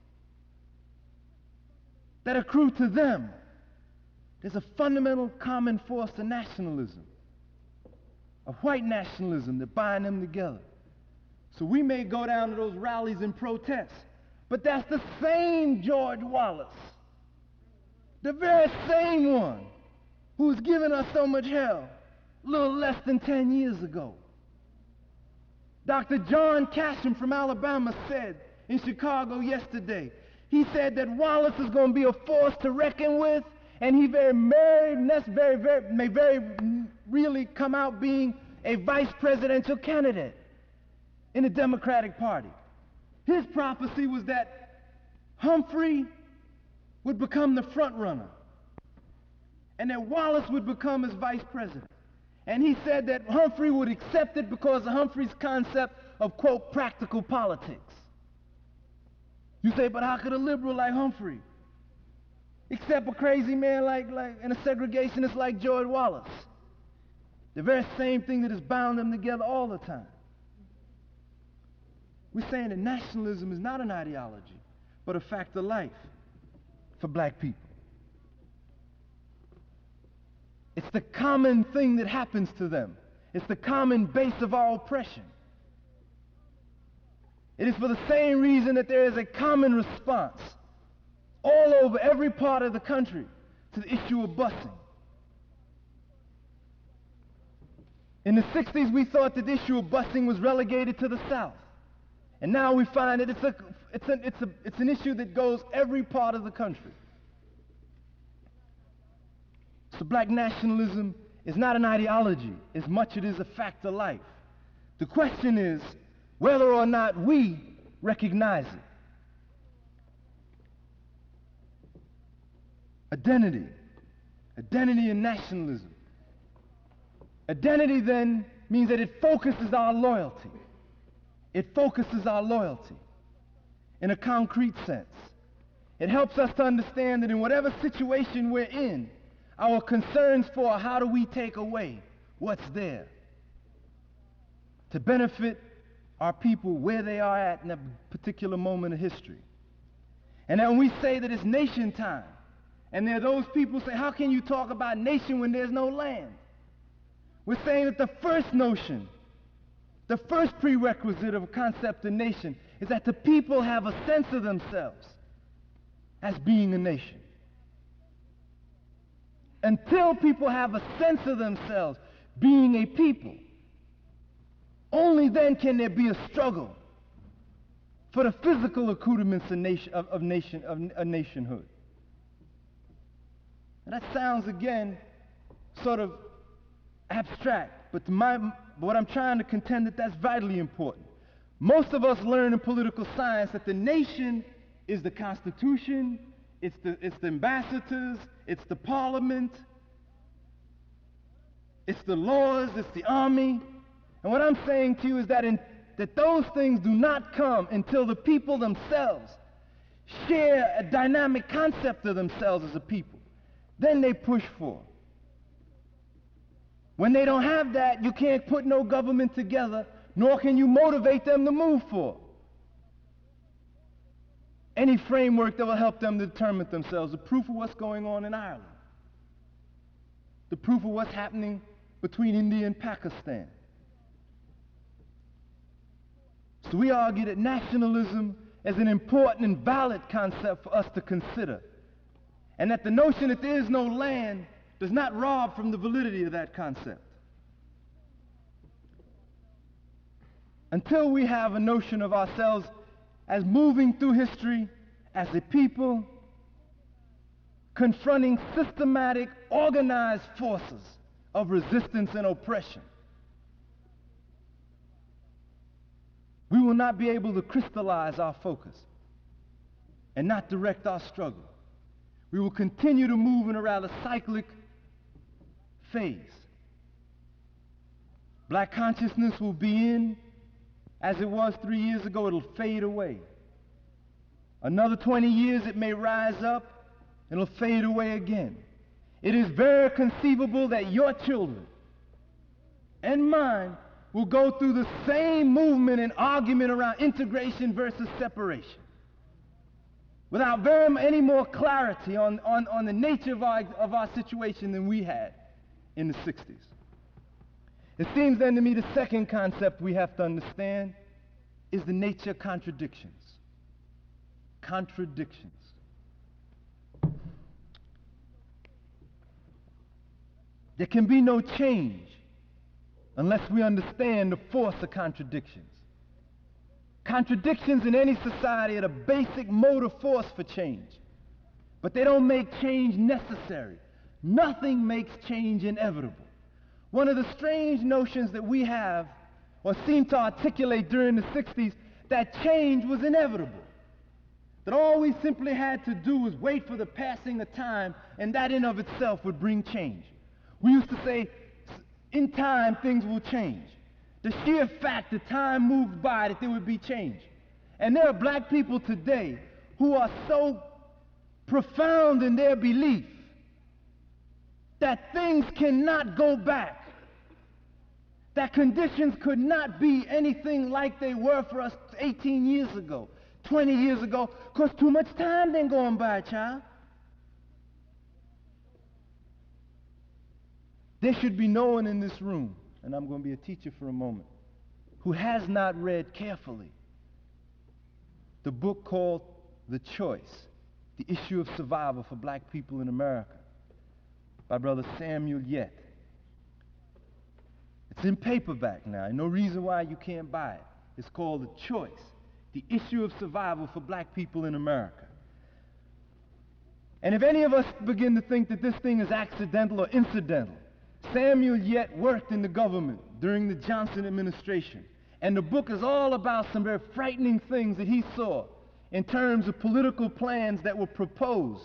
that accrue to them, there's a fundamental common force to nationalism, of white nationalism, that bind them together. So we may go down to those rallies and protest, but that's the same George Wallace, the very same one who was giving us so much hell a little less than ten years ago. Doctor John Casham from Alabama said in Chicago yesterday, he said that Wallace is going to be a force to reckon with, and he very, very, very, very, may very really come out being a vice presidential candidate in the Democratic Party. His prophecy was that Humphrey would become the front runner, and that Wallace would become his vice president. And he said that Humphrey would accept it because of Humphrey's concept of, quote, practical politics. You say, but how could a liberal like Humphrey accept a crazy man like, like and a segregationist like George Wallace? The very same thing that has bound them together all the time. We're saying that nationalism is not an ideology, but a fact of life for black people. It's the common thing that happens to them. It's the common base of our oppression. It is for the same reason that there is a common response all over every part of the country to the issue of busing. In the sixties, we thought that the issue of busing was relegated to the South. And now we find that it's, a, it's, a, it's, a, it's an issue that goes every part of the country. So black nationalism is not an ideology as much as it is a fact of life. The question is whether or not we recognize it. Identity. Identity and nationalism. Identity then means that it focuses our loyalty. It focuses our loyalty in a concrete sense. It helps us to understand that in whatever situation we're in, our concerns for how do we take away what's there to benefit our people where they are at in a particular moment of history. And then when we say that it's nation time, and there are those people who say, how can you talk about nation when there's no land? We're saying that the first notion, the first prerequisite of a concept of nation is that the people have a sense of themselves as being a nation. Until people have a sense of themselves being a people, only then can there be a struggle for the physical accoutrements of, nation, of, of, nation, of a nationhood. And that sounds, again, sort of abstract, but to my, what I'm trying to contend that that's vitally important. Most of us learn in political science that the nation is the Constitution, it's the, it's the ambassadors, it's the parliament, it's the laws, it's the army. And what I'm saying to you is that, in, that those things do not come until the people themselves share a dynamic concept of themselves as a people. Then they push for. When they don't have that, you can't put no government together, nor can you motivate them to move for any framework that will help them determine themselves. The proof of what's going on in Ireland. The proof of what's happening between India and Pakistan. So we argue that nationalism is an important and valid concept for us to consider. And that the notion that there is no land does not rob from the validity of that concept. Until we have a notion of ourselves as moving through history as a people, confronting systematic, organized forces of resistance and oppression, we will not be able to crystallize our focus and not direct our struggle. We will continue to move in a rather cyclic phase. Black consciousness will be in as it was three years ago. It'll fade away. Another twenty years it may rise up and it'll fade away again. It is very conceivable that your children and mine will go through the same movement and argument around integration versus separation, without very any more clarity on, on, on the nature of our, of our situation than we had in the sixties. It seems then to me the second concept we have to understand is the nature of contradictions. Contradictions. There can be no change unless we understand the force of contradictions. Contradictions in any society are the basic motive force for change. But they don't make change necessary. Nothing makes change inevitable. One of the strange notions that we have, or seem to articulate during the sixties, that change was inevitable. That all we simply had to do was wait for the passing of time, and that in of itself would bring change. We used to say, in time things will change. The sheer fact that time moved by, that there would be change. And there are black people today who are so profound in their belief that things cannot go back, that conditions could not be anything like they were for us eighteen years ago, twenty years ago, because too much time then going by, child. There should be no one in this room, and I'm going to be a teacher for a moment, who has not read carefully the book called The Choice, The Issue of Survival for Black People in America, by Brother Samuel Yett. It's in paperback now. No reason why you can't buy it. It's called The Choice, The Issue of Survival for Black People in America. And if any of us begin to think that this thing is accidental or incidental, Samuel Yet worked in the government during the Johnson administration, and the book is all about some very frightening things that he saw in terms of political plans that were proposed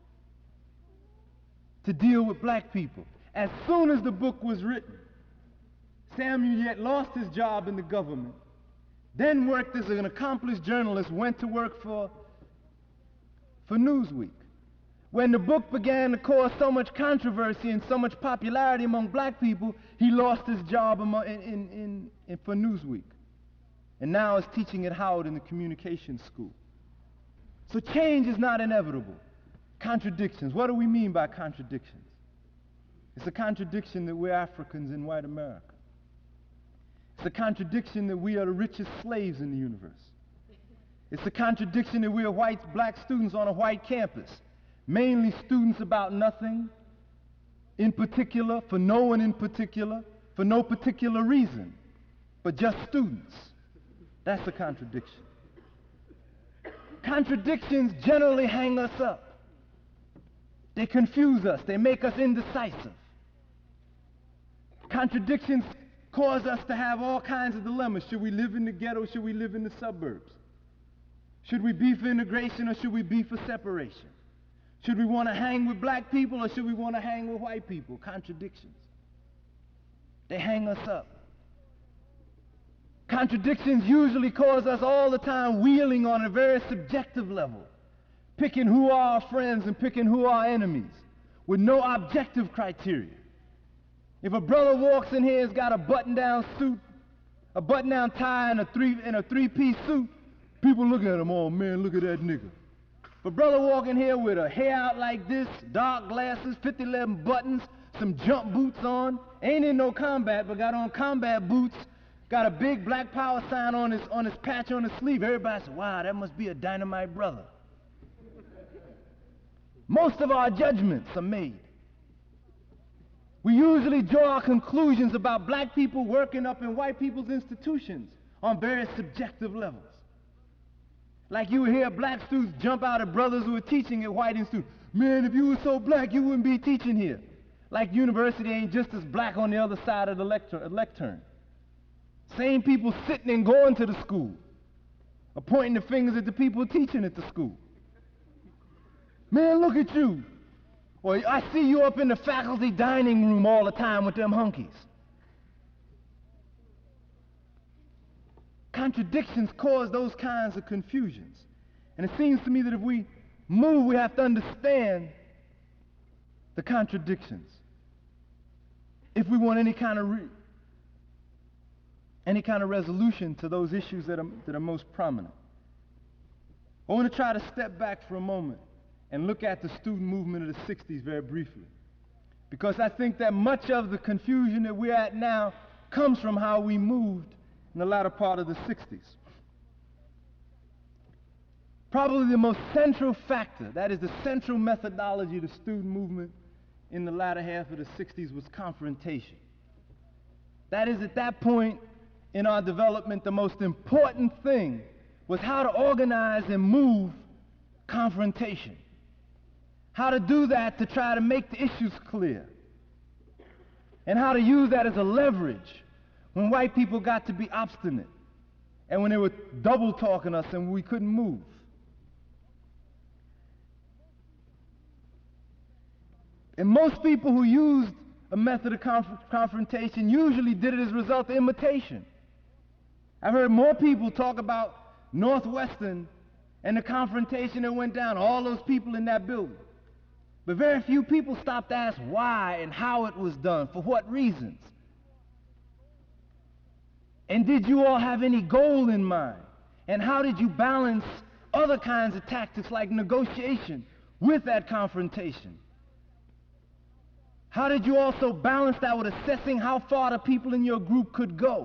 to deal with black people. As soon as the book was written, Samuel Yet lost his job in the government, then worked as an accomplished journalist, went to work for, for Newsweek. When the book began to cause so much controversy and so much popularity among black people, he lost his job in, in, in, in, for Newsweek. And now is teaching at Howard in the communications school. So change is not inevitable. Contradictions. What do we mean by contradictions? It's a contradiction that we're Africans in white America. It's a contradiction that we are the richest slaves in the universe. It's a contradiction that we are white black students on a white campus, mainly students about nothing in particular, for no one in particular, for no particular reason, but just students. That's a contradiction. Contradictions generally hang us up. They confuse us. They make us indecisive. Contradictions cause us to have all kinds of dilemmas. Should we live in the ghetto? Should we live in the suburbs? Should we be for integration or should we be for separation? Should we want to hang with black people or should we want to hang with white people? Contradictions. They hang us up. Contradictions usually cause us all the time wheeling on a very subjective level, picking who are our friends and picking who are our enemies, with no objective criteria. If a brother walks in here and has got a button-down suit, a button-down tie, and a three and a three-piece suit, people look at him, oh man, look at that nigga. If a brother walk in here with a hair out like this, dark glasses, fifty eleven buttons, some jump boots on, ain't in no combat, but got on combat boots, got a big black power sign on his, on his patch on his sleeve, everybody says, wow, that must be a dynamite brother. Most of our judgments are made. We usually draw our conclusions about black people working up in white people's institutions on very subjective levels. Like you would hear black students jump out at brothers who are teaching at white institutes. Man, if you were so black, you wouldn't be teaching here. Like university ain't just as black on the other side of the lecture, lectern. Same people sitting and going to the school are pointing the fingers at the people teaching at the school. Man, look at you. Or I see you up in the faculty dining room all the time with them hunkies. Contradictions cause those kinds of confusions. And it seems to me that if we move, we have to understand the contradictions. If we want any kind of re any kind of resolution to those issues that are, that are most prominent. I want to try to step back for a moment and look at the student movement of the sixties very briefly. Because I think that much of the confusion that we're at now comes from how we moved in the latter part of the sixties. Probably the most central factor, that is the central methodology of the student movement in the latter half of the sixties, was confrontation. That is, at that point in our development, the most important thing was how to organize and move confrontation. How to do that to try to make the issues clear. And how to use that as a leverage when white people got to be obstinate and when they were double talking us and we couldn't move. And most people who used a method of conf confrontation usually did it as a result of imitation. I've heard more people talk about Northwestern and the confrontation that went down, all those people in that building. But very few people stopped to ask why and how it was done, for what reasons. And did you all have any goal in mind? And how did you balance other kinds of tactics like negotiation with that confrontation? How did you also balance that with assessing how far the people in your group could go?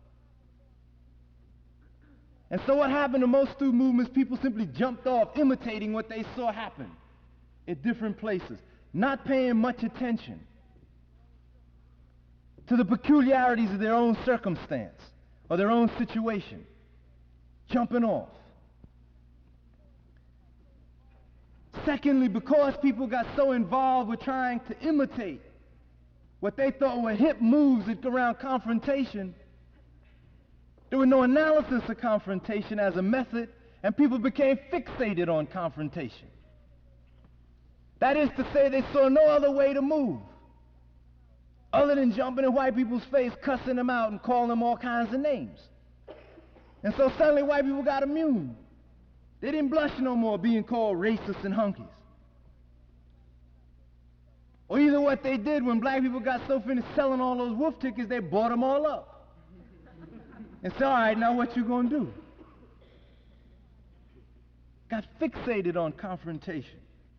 And so what happened to most student movements, people simply jumped off imitating what they saw happen at different places, not paying much attention to the peculiarities of their own circumstance or their own situation, jumping off. Secondly, because people got so involved with trying to imitate what they thought were hip moves around confrontation. There was no analysis of confrontation as a method, and people became fixated on confrontation. That is to say, they saw no other way to move other than jumping in white people's face, cussing them out, and calling them all kinds of names. And so suddenly white people got immune. They didn't blush no more being called racists and hunkies. Or either what they did when black people got so finished selling all those wolf tickets, they bought them all up. And said, all right, now what you gonna do? Got fixated on confrontation.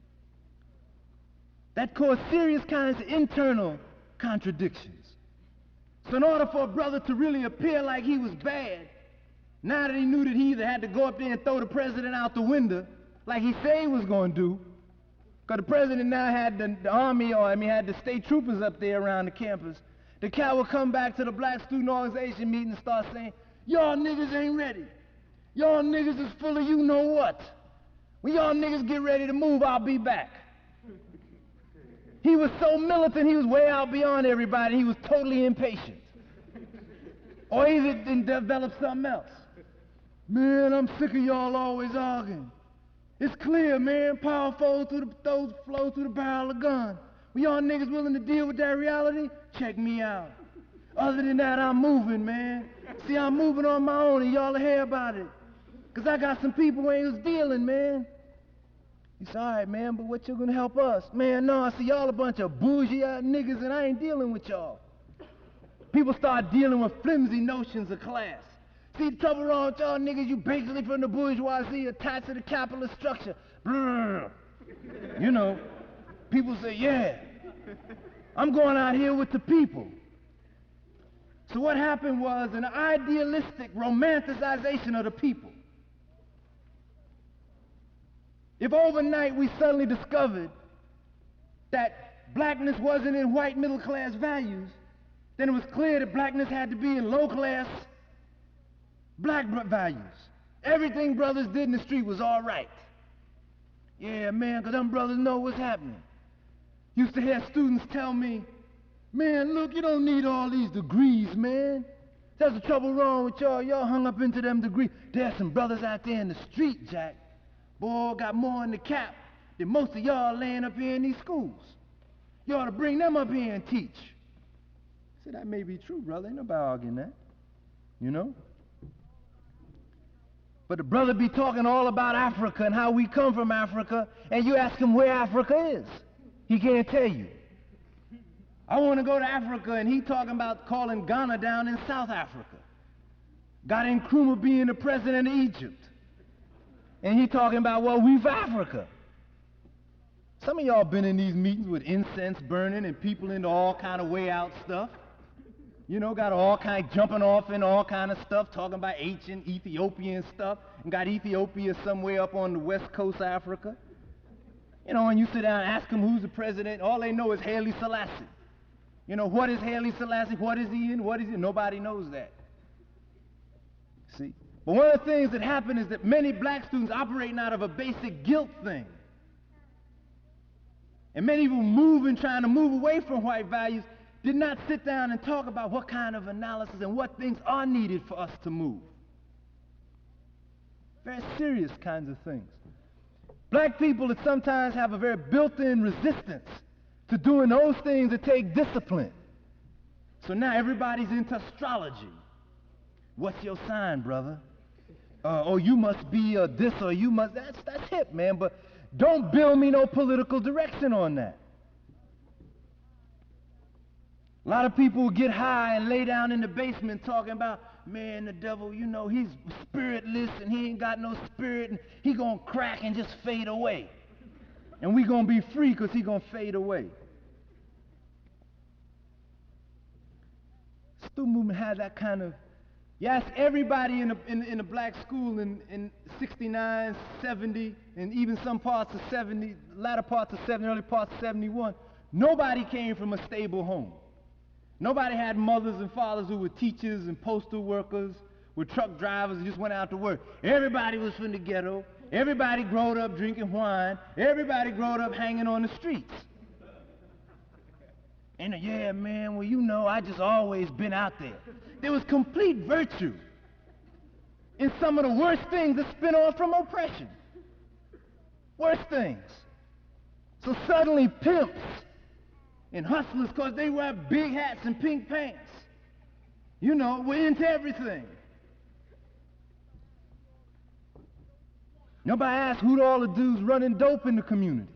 That caused serious kinds of internal contradictions. So in order for a brother to really appear like he was bad, now that he knew that he either had to go up there and throw the president out the window, like he said he was going to do, because the president now had the, the army, or I mean had the state troopers up there around the campus, the cat would come back to the black student organization meeting and start saying, y'all niggas ain't ready. Y'all niggas is full of you know what. When y'all niggas get ready to move, I'll be back. He was so militant, he was way out beyond everybody. He was totally impatient. Or he didn't develop something else. Man, I'm sick of y'all always arguing. It's clear, man. Power flows through the, flows through the barrel of the gun. When y'all niggas willing to deal with that reality, check me out. Other than that, I'm moving, man. See, I'm moving on my own, and y'all will hear about it. Because I got some people who ain't dealing, man. He said, all right, man, but what you gonna help us? Man, no, see, y'all a bunch of bougie-ass niggas, and I ain't dealing with y'all. People start dealing with flimsy notions of class. See, the trouble wrong with y'all niggas, you basically from the bourgeoisie attached to the capitalist structure. Brrr. You know, people say, yeah, I'm going out here with the people. So what happened was an idealistic romanticization of the people. If overnight we suddenly discovered that blackness wasn't in white middle class values, then it was clear that blackness had to be in low class black values. Everything brothers did in the street was all right. Yeah, man, because them brothers know what's happening. Used to hear students tell me, man, look, you don't need all these degrees, man. That's the trouble wrong with y'all. Y'all hung up into them degrees. There's some brothers out there in the street, Jack. Boy, got more in the cap than most of y'all laying up here in these schools. You ought to bring them up here and teach. I said, that may be true, brother. Ain't nobody arguing that. You know? But the brother be talking all about Africa and how we come from Africa, and you ask him where Africa is. He can't tell you. I want to go to Africa, and he talking about calling Ghana down in South Africa. Got Nkrumah being the president of Egypt. And he talking about, well, we for Africa. Some of y'all been in these meetings with incense burning and people into all kind of way out stuff. You know, got all kind of jumping off in all kind of stuff, talking about ancient Ethiopian stuff, and got Ethiopia somewhere up on the west coast of Africa. You know, and you sit down and ask them who's the president, all they know is Haile Selassie. You know, what is Haile Selassie? What is he in? What is he? Nobody knows that. See? But one of the things that happened is that many black students operating out of a basic guilt thing. And many people moving, trying to move away from white values, did not sit down and talk about what kind of analysis and what things are needed for us to move. Very serious kinds of things. Black people that sometimes have a very built-in resistance to doing those things that take discipline. So now everybody's into astrology. What's your sign, brother? Uh, oh, you must be a this or you must, that's, that's hip, man, but don't build me no political direction on that. A lot of people get high and lay down in the basement talking about, man, the devil, you know, he's spiritless and he ain't got no spirit and he gonna crack and just fade away. And we gonna be free because he gonna fade away. Student movement had that kind of, you ask everybody in the, in, in the black school in, in sixty-nine, seventy, and even some parts of seventy, latter parts of seventy, early parts of seventy-one, nobody came from a stable home. Nobody had mothers and fathers who were teachers and postal workers, were truck drivers and just went out to work. Everybody was from the ghetto. Everybody growed up drinking wine. Everybody growed up hanging on the streets. And uh, yeah, man, well, you know, I just always been out there. There was complete virtue in some of the worst things that spin off from oppression. Worst things. So suddenly pimps and hustlers, because they wear big hats and pink pants, you know, we're into everything. Nobody asked who all the dudes running dope in the community.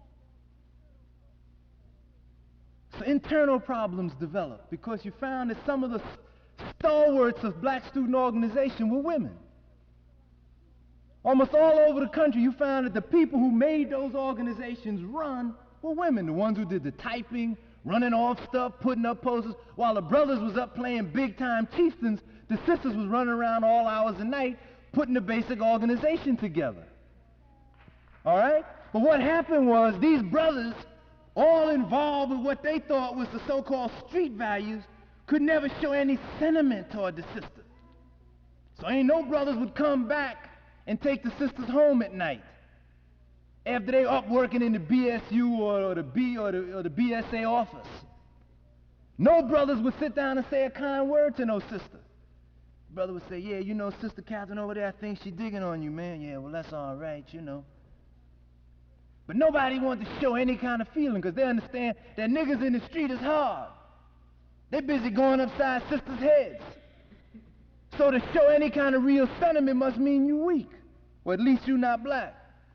So internal problems developed because you found that some of the stalwarts of black student organization were women. Almost all over the country, you found that the people who made those organizations run were women. The ones who did the typing, running off stuff, putting up posters. While the brothers was up playing big-time chieftains, the sisters was running around all hours of night putting the basic organization together. All right? But what happened was these brothers, all involved with what they thought was the so-called street values, could never show any sentiment toward the sister. So ain't no brothers would come back and take the sisters home at night after they up working in the B S U or, or the B or the, or the B S A office. No brothers would sit down and say a kind word to no sister. Brother would say, yeah, you know, Sister Catherine over there, I think she digging on you, man. Yeah, well, that's all right, you know. But nobody wanted to show any kind of feeling because they understand that niggas in the street is hard. They're busy going upside sisters' heads. So to show any kind of real sentiment must mean you weak, or at least you not black.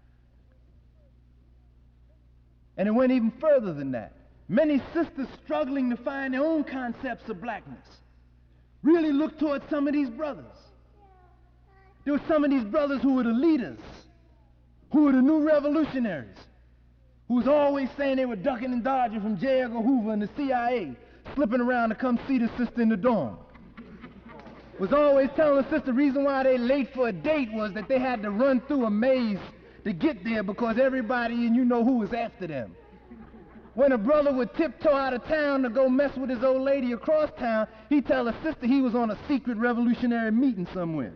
And it went even further than that. Many sisters struggling to find their own concepts of blackness really looked towards some of these brothers. There were some of these brothers who were the leaders, who were the new revolutionaries, who was always saying they were ducking and dodging from J. Edgar Hoover and the C I A, slipping around to come see the sister in the dorm. Was always telling the sister the reason why they late for a date was that they had to run through a maze to get there because everybody and you know who was after them. When a brother would tiptoe out of town to go mess with his old lady across town, he'd tell his sister he was on a secret revolutionary meeting somewhere.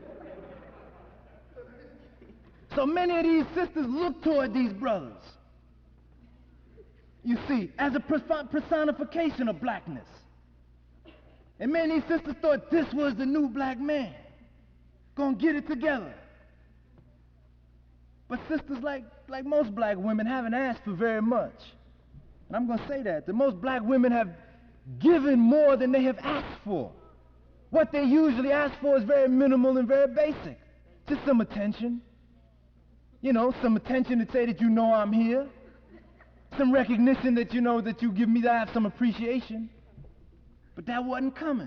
So many of these sisters look toward these brothers, you see, as a personification of blackness. And many of these sisters thought this was the new black man, gonna get it together. But sisters, like, like most black women, haven't asked for very much. And I'm gonna say that, that most black women have given more than they have asked for. What they usually ask for is very minimal and very basic. Just some attention. You know, some attention to say that you know I'm here. Some recognition that you know that you give me, that I have some appreciation. But that wasn't coming.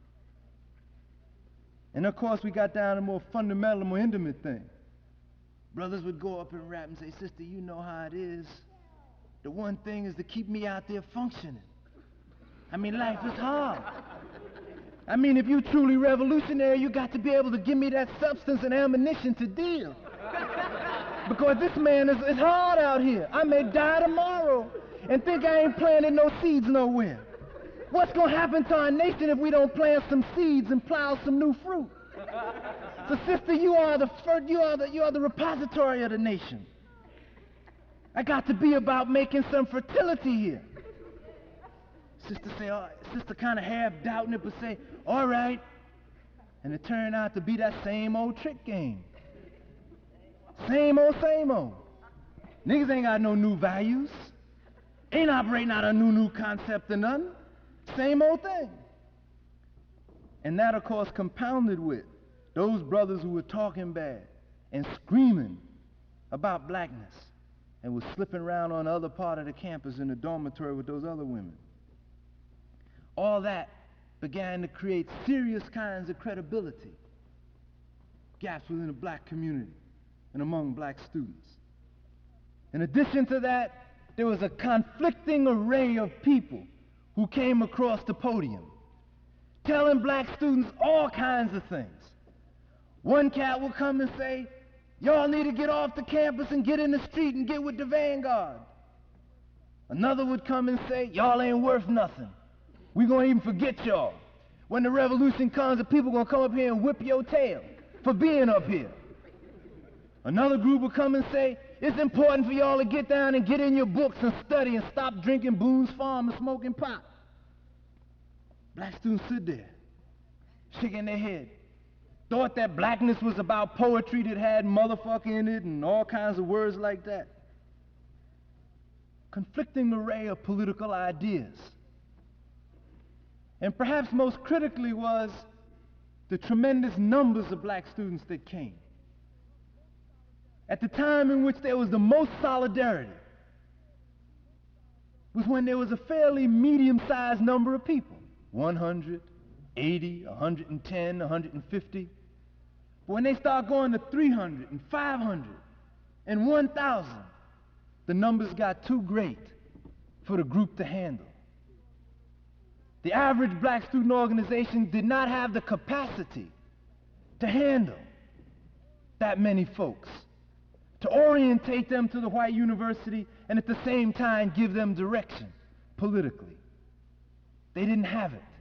And of course we got down to more fundamental, more intimate thing. Brothers would go up and rap and say, sister, you know how it is. The one thing is to keep me out there functioning. I mean, life is hard. I mean, if you're truly revolutionary, you got to be able to give me that substance and ammunition to deal. Because this man is, is hard out here. I may die tomorrow and think I ain't planting no seeds nowhere. What's going to happen to our nation if we don't plant some seeds and plow some new fruit? So, sister, you are the first, you are the, you are the repository of the nation. I got to be about making some fertility here. Sister say, oh, sister kind of half doubting it, but say, all right. And it turned out to be that same old trick game. Same old, same old. Niggas ain't got no new values. Ain't operating out a new, new concept or nothing. Same old thing. And that, of course, compounded with those brothers who were talking bad and screaming about blackness and was slipping around on the other part of the campus in the dormitory with those other women. All that began to create serious kinds of credibility gaps within the black community and among black students. In addition to that, there was a conflicting array of people who came across the podium telling black students all kinds of things. One cat will come and say, y'all need to get off the campus and get in the street and get with the vanguard. Another would come and say, y'all ain't worth nothing. We're going to even forget y'all. When the revolution comes, the people going to come up here and whip your tail for being up here. Another group will come and say, it's important for y'all to get down and get in your books and study and stop drinking booze, farm, and smoking pot. Black students stood there, shaking their head, thought that blackness was about poetry that had motherfucker in it and all kinds of words like that. Conflicting array of political ideas. And perhaps most critically was the tremendous numbers of black students that came. At the time in which there was the most solidarity was when there was a fairly medium-sized number of people, one hundred, eighty, one hundred ten, one hundred fifty. But when they start going to three hundred and five hundred and one thousand, the numbers got too great for the group to handle. The average black student organization did not have the capacity to handle that many folks, to orientate them to the white university and at the same time give them direction politically. They didn't have it.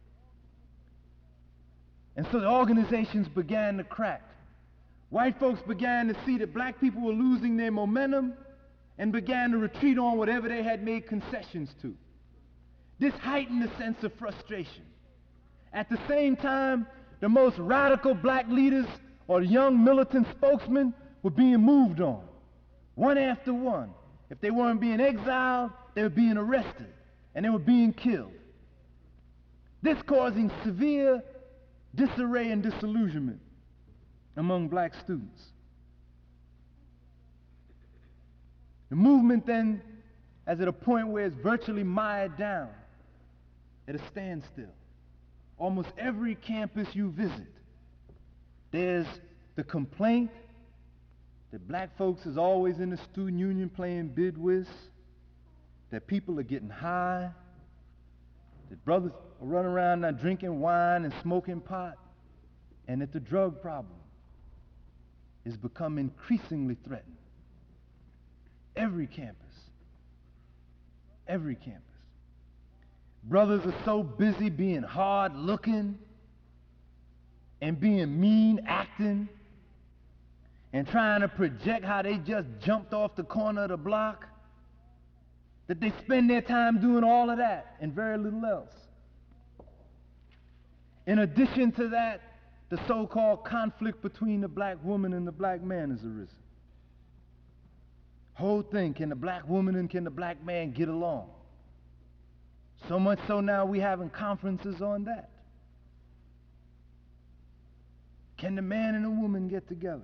And so the organizations began to crack. White folks began to see that black people were losing their momentum and began to retreat on whatever they had made concessions to. This heightened the sense of frustration. At the same time, the most radical black leaders or young militant spokesmen were being moved on, one after one. If they weren't being exiled, they were being arrested, and they were being killed. This causing severe disarray and disillusionment among black students. The movement then is at a point where it's virtually mired down, at a standstill. Almost every campus you visit, there's the complaint that black folks is always in the student union playing bid whist, that people are getting high, that brothers are running around now drinking wine and smoking pot, and that the drug problem is becoming increasingly threatened. Every campus, every campus. Brothers are so busy being hard looking and being mean acting and trying to project how they just jumped off the corner of the block that they spend their time doing all of that and very little else. In addition to that, the so-called conflict between the black woman and the black man has arisen. Whole thing, can the black woman and can the black man get along? So much so now we having conferences on that. Can the man and the woman get together?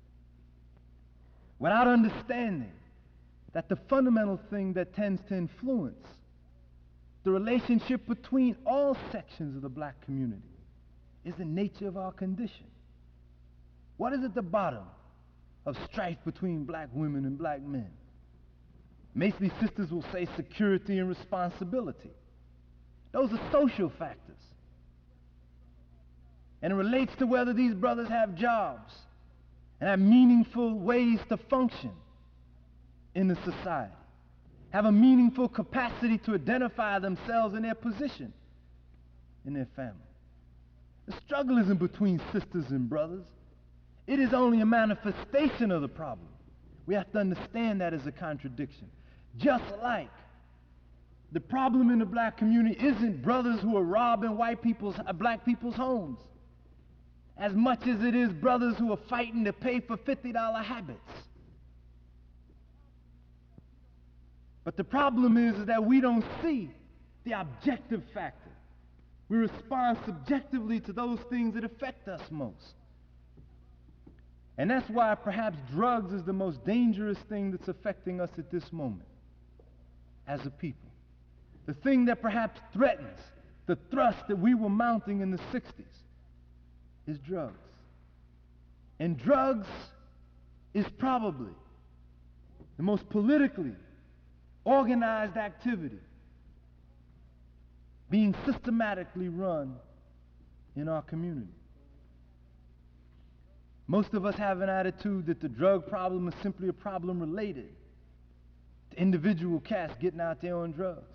Without understanding that the fundamental thing that tends to influence the relationship between all sections of the black community is the nature of our condition. What is at the bottom of strife between black women and black men? Mostly sisters will say security and responsibility. Those are social factors. And it relates to whether these brothers have jobs and have meaningful ways to function in the society, have a meaningful capacity to identify themselves and their position in their family. The struggle isn't between sisters and brothers. It is only a manifestation of the problem. We have to understand that as a contradiction. Just like the problem in the black community isn't brothers who are robbing white people's, uh, black people's homes, as much as it is brothers who are fighting to pay for fifty dollar habits. But the problem is, is that we don't see the objective factor. We respond subjectively to those things that affect us most. And that's why perhaps drugs is the most dangerous thing that's affecting us at this moment as a people. The thing that perhaps threatens the thrust that we were mounting in the sixties is drugs. And drugs is probably the most politically organized activity being systematically run in our community. Most of us have an attitude that the drug problem is simply a problem related to individual cats getting out there on drugs.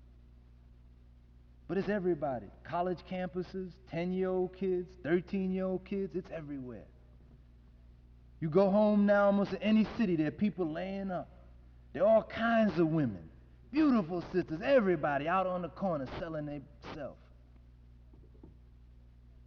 But it's everybody. College campuses, ten-year-old kids, thirteen-year-old kids, it's everywhere. You go home now, almost in any city, there are people laying up. There are all kinds of women, beautiful sisters, everybody out on the corner selling themselves.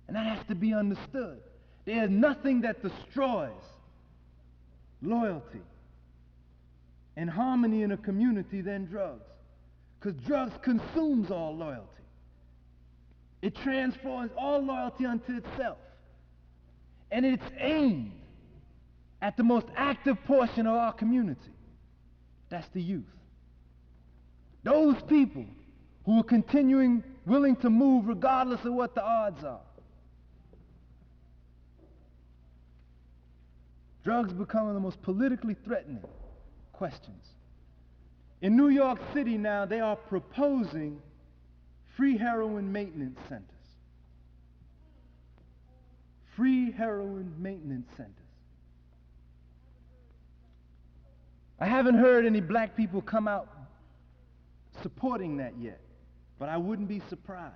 And that has to be understood. There's nothing that destroys loyalty and harmony in a community than drugs. Because drugs consumes all loyalty. It transforms all loyalty unto itself. And it's aimed at the most active portion of our community. That's the youth. Those people who are continuing willing to move regardless of what the odds are. Drugs becoming the most politically threatening questions. In New York City now, they are proposing free heroin maintenance centers. Free heroin maintenance centers. I haven't heard any black people come out supporting that yet, but I wouldn't be surprised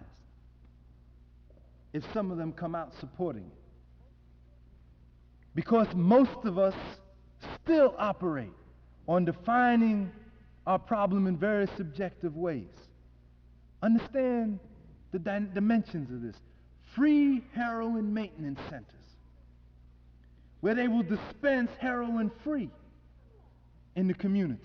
if some of them come out supporting it. Because most of us still operate on defining our problem in very subjective ways. Understand the di- dimensions of this. Free heroin maintenance centers, where they will dispense heroin free in the community.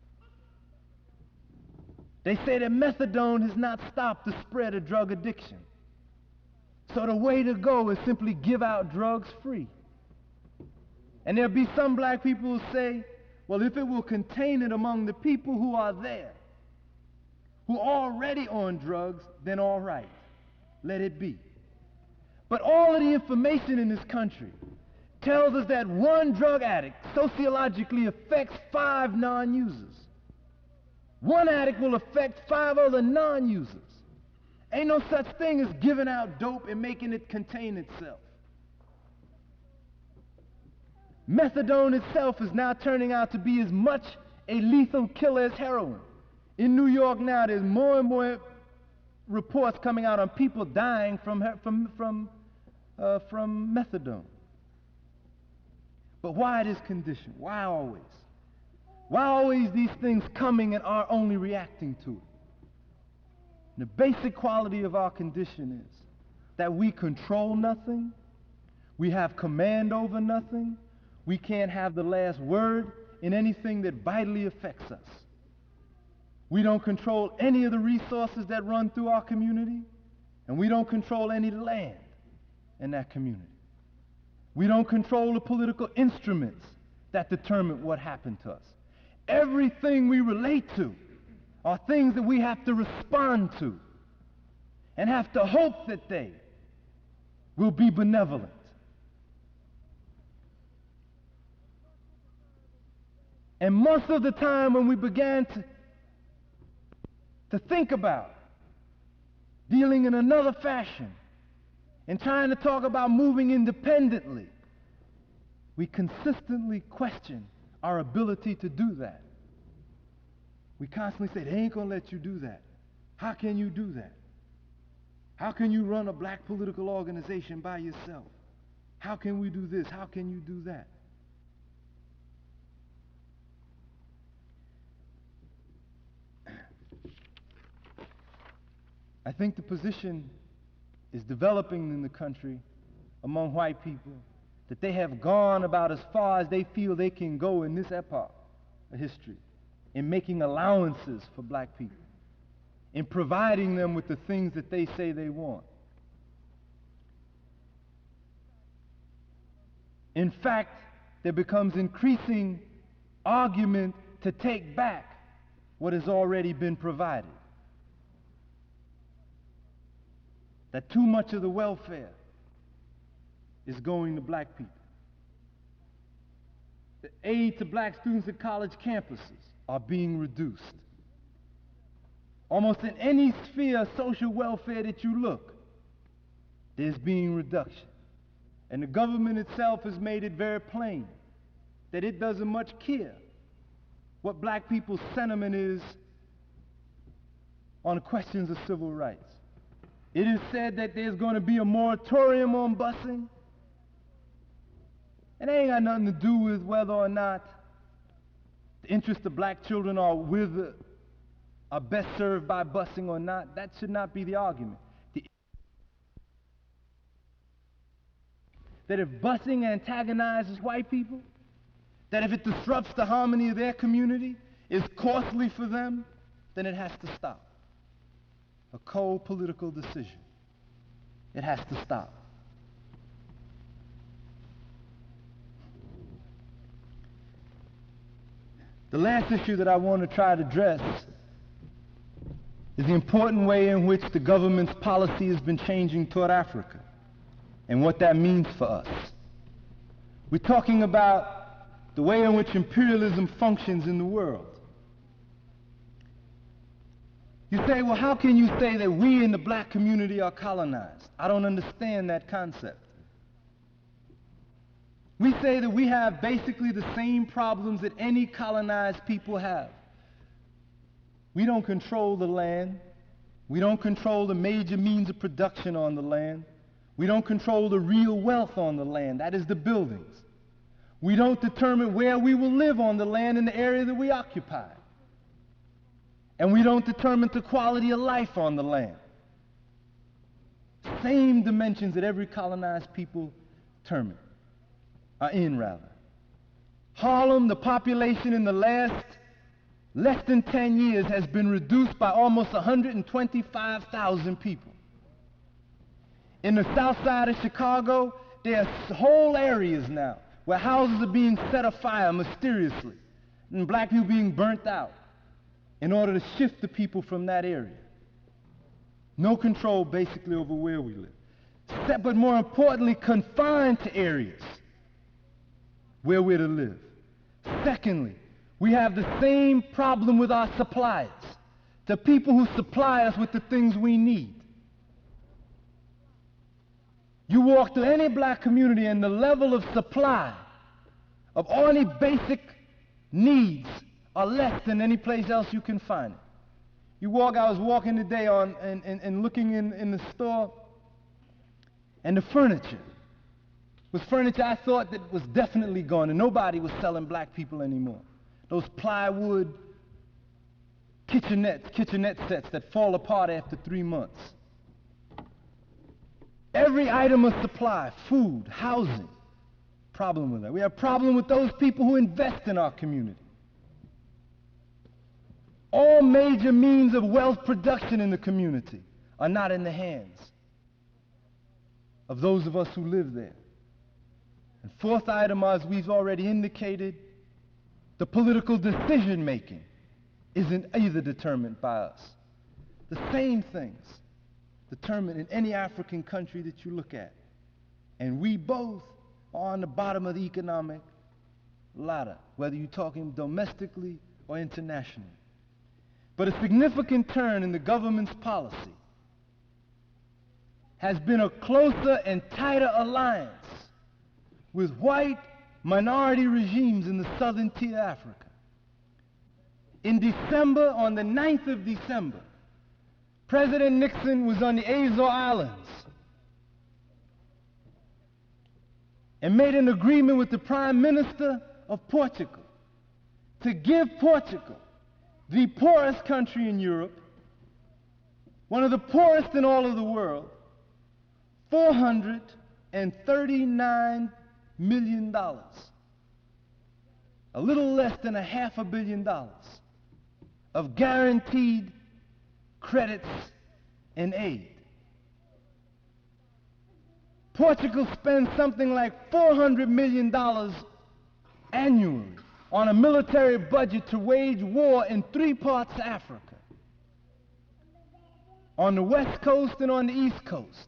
They say that methadone has not stopped the spread of drug addiction. So the way to go is simply give out drugs free. And there'll be some black people who say, well, if it will contain it among the people who are there, who are already on drugs, then all right, let it be. But all of the information in this country tells us that one drug addict sociologically affects five non-users. One addict will affect five other non-users. Ain't no such thing as giving out dope and making it contain itself. Methadone itself is now turning out to be as much a lethal killer as heroin. In New York now, there's more and more reports coming out on people dying from, from, from, uh, from methadone. But why this condition? Why always? Why always these things coming and are only reacting to it? The basic quality of our condition is that we control nothing, we have command over nothing, we can't have the last word in anything that vitally affects us. We don't control any of the resources that run through our community, and we don't control any land in that community. We don't control the political instruments that determine what happened to us. Everything we relate to are things that we have to respond to and have to hope that they will be benevolent. And most of the time when we began to, to think about dealing in another fashion and trying to talk about moving independently, we consistently question our ability to do that. We constantly say, they ain't gonna let you do that. How can you do that? How can you run a black political organization by yourself? How can we do this? How can you do that? I think the position is developing in the country among white people that they have gone about as far as they feel they can go in this epoch of history in making allowances for black people, in providing them with the things that they say they want. In fact, there becomes increasing argument to take back what has already been provided. That too much of the welfare is going to black people. The aid to black students at college campuses are being reduced. Almost in any sphere of social welfare that you look, there's being reduction. And the government itself has made it very plain that it doesn't much care what black people's sentiment is on questions of civil rights. It is said that there's going to be a moratorium on busing. It ain't got nothing to do with whether or not the interests of black children are with, uh, are best served by busing or not. That should not be the argument. The that if busing antagonizes white people, that if it disrupts the harmony of their community, is costly for them, then it has to stop. A cold political decision. It has to stop. The last issue that I want to try to address is the important way in which the government's policy has been changing toward Africa and what that means for us. We're talking about the way in which imperialism functions in the world. You say, well, how can you say that we in the black community are colonized? I don't understand that concept. We say that we have basically the same problems that any colonized people have. We don't control the land. We don't control the major means of production on the land. We don't control the real wealth on the land, that is the buildings. We don't determine where we will live on the land in the area that we occupy. And we don't determine the quality of life on the land. Same dimensions that every colonized people determine, are in rather. Harlem, the population in the last less than ten years has been reduced by almost one hundred twenty-five thousand people. In the south side of Chicago, there are whole areas now where houses are being set afire mysteriously and black people being burnt out in order to shift the people from that area. No control basically over where we live. But more importantly, confined to areas where we're to live. Secondly, we have the same problem with our suppliers, the people who supply us with the things we need. You walk through any black community and the level of supply of any basic needs are less than any place else you can find it. You walk, I was walking today on and, and, and looking in, in the store, and the furniture was furniture I thought that was definitely gone, and nobody was selling black people anymore. Those plywood kitchenettes, kitchenette sets that fall apart after three months. Every item of supply, food, housing, problem with that. We have a problem with those people who invest in our community. All major means of wealth production in the community are not in the hands of those of us who live there. And fourth item, as we've already indicated, the political decision making isn't either determined by us. The same things determined in any African country that you look at. And we both are on the bottom of the economic ladder, whether you're talking domestically or internationally. But a significant turn in the government's policy has been a closer and tighter alliance with white minority regimes in the southern tier of Africa. In December, on the ninth of December, President Nixon was on the Azores Islands and made an agreement with the Prime Minister of Portugal to give Portugal, the poorest country in Europe, one of the poorest in all of the world, four hundred thirty-nine million dollars, a little less than a half a billion dollars of guaranteed credits and aid. Portugal spends something like four hundred million dollars annually on a military budget to wage war in three parts of Africa, on the west coast and on the east coast.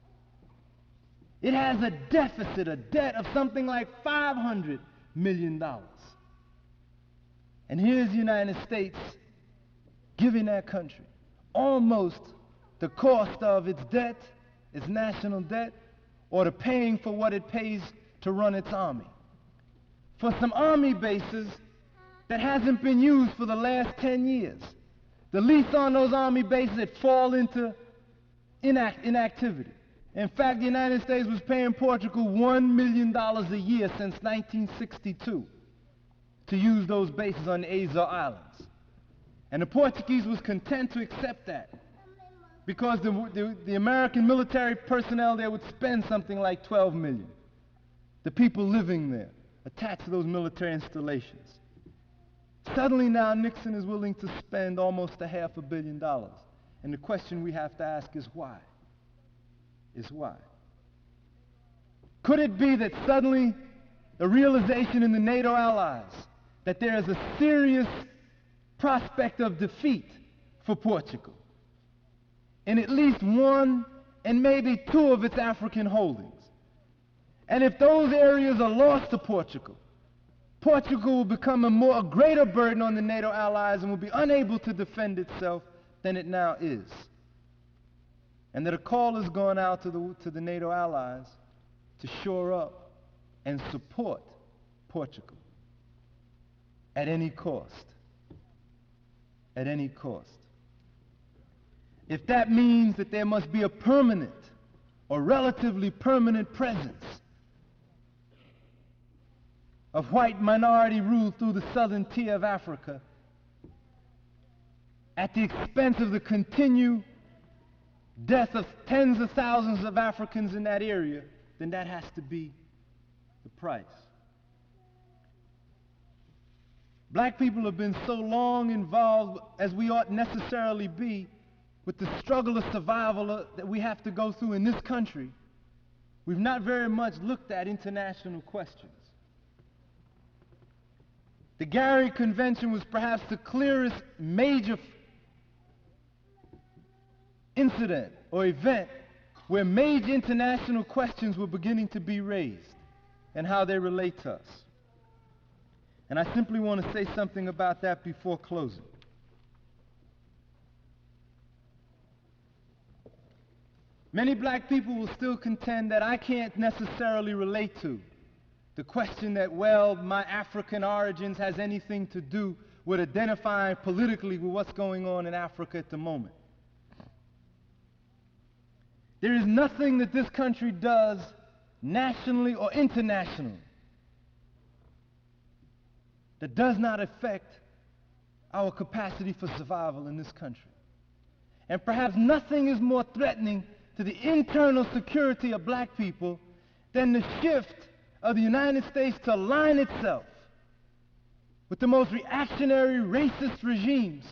It has a deficit, a debt of something like five hundred million dollars. And here's the United States giving that country almost the cost of its debt, its national debt, or the paying for what it pays to run its army. For some army bases that hasn't been used for the last ten years. The lease on those army bases that fall into inact inactivity. In fact, the United States was paying Portugal one million dollars a year since nineteen sixty-two to use those bases on the Azores Islands. And the Portuguese was content to accept that because the, the, the American military personnel there would spend something like twelve million dollars. the people living there, attached to those military installations. Suddenly now Nixon is willing to spend almost a half a billion dollars. And the question we have to ask is why? Is why? Could it be that suddenly the realization in the NATO allies that there is a serious prospect of defeat for Portugal in at least one and maybe two of its African holdings? And if those areas are lost to Portugal, Portugal will become a more a greater burden on the NATO allies and will be unable to defend itself than it now is. And that a call has gone out to the, to the NATO allies to shore up and support Portugal at any cost. At any cost. If that means that there must be a permanent or relatively permanent presence of white minority rule through the southern tier of Africa at the expense of the continued death of tens of thousands of Africans in that area, then that has to be the price. Black people have been so long involved, as we ought necessarily be, with the struggle of survival that we have to go through in this country. We've not very much looked at international questions. The Gary Convention was perhaps the clearest major incident or event where major international questions were beginning to be raised and how they relate to us. And I simply want to say something about that before closing. Many black people will still contend that I can't necessarily relate to the question that, well, my African origins has anything to do with identifying politically with what's going on in Africa at the moment. There is nothing that this country does nationally or internationally that does not affect our capacity for survival in this country. And perhaps nothing is more threatening to the internal security of black people than the shift of the United States to align itself with the most reactionary racist regimes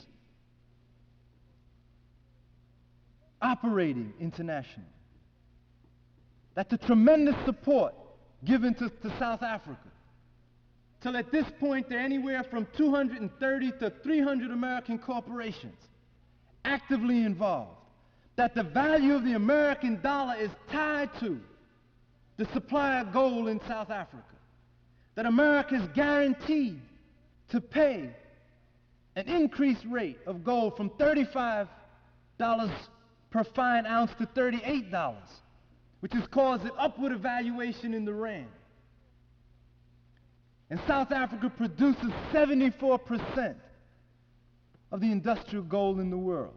operating internationally. That the tremendous support given to, to South Africa, till at this point there are anywhere from two hundred thirty to three hundred American corporations actively involved, that the value of the American dollar is tied to the supply of gold in South Africa, that America is guaranteed to pay an increased rate of gold from thirty-five dollars per fine ounce to thirty-eight dollars, which has caused an upward evaluation in the rand. And South Africa produces seventy-four percent of the industrial gold in the world.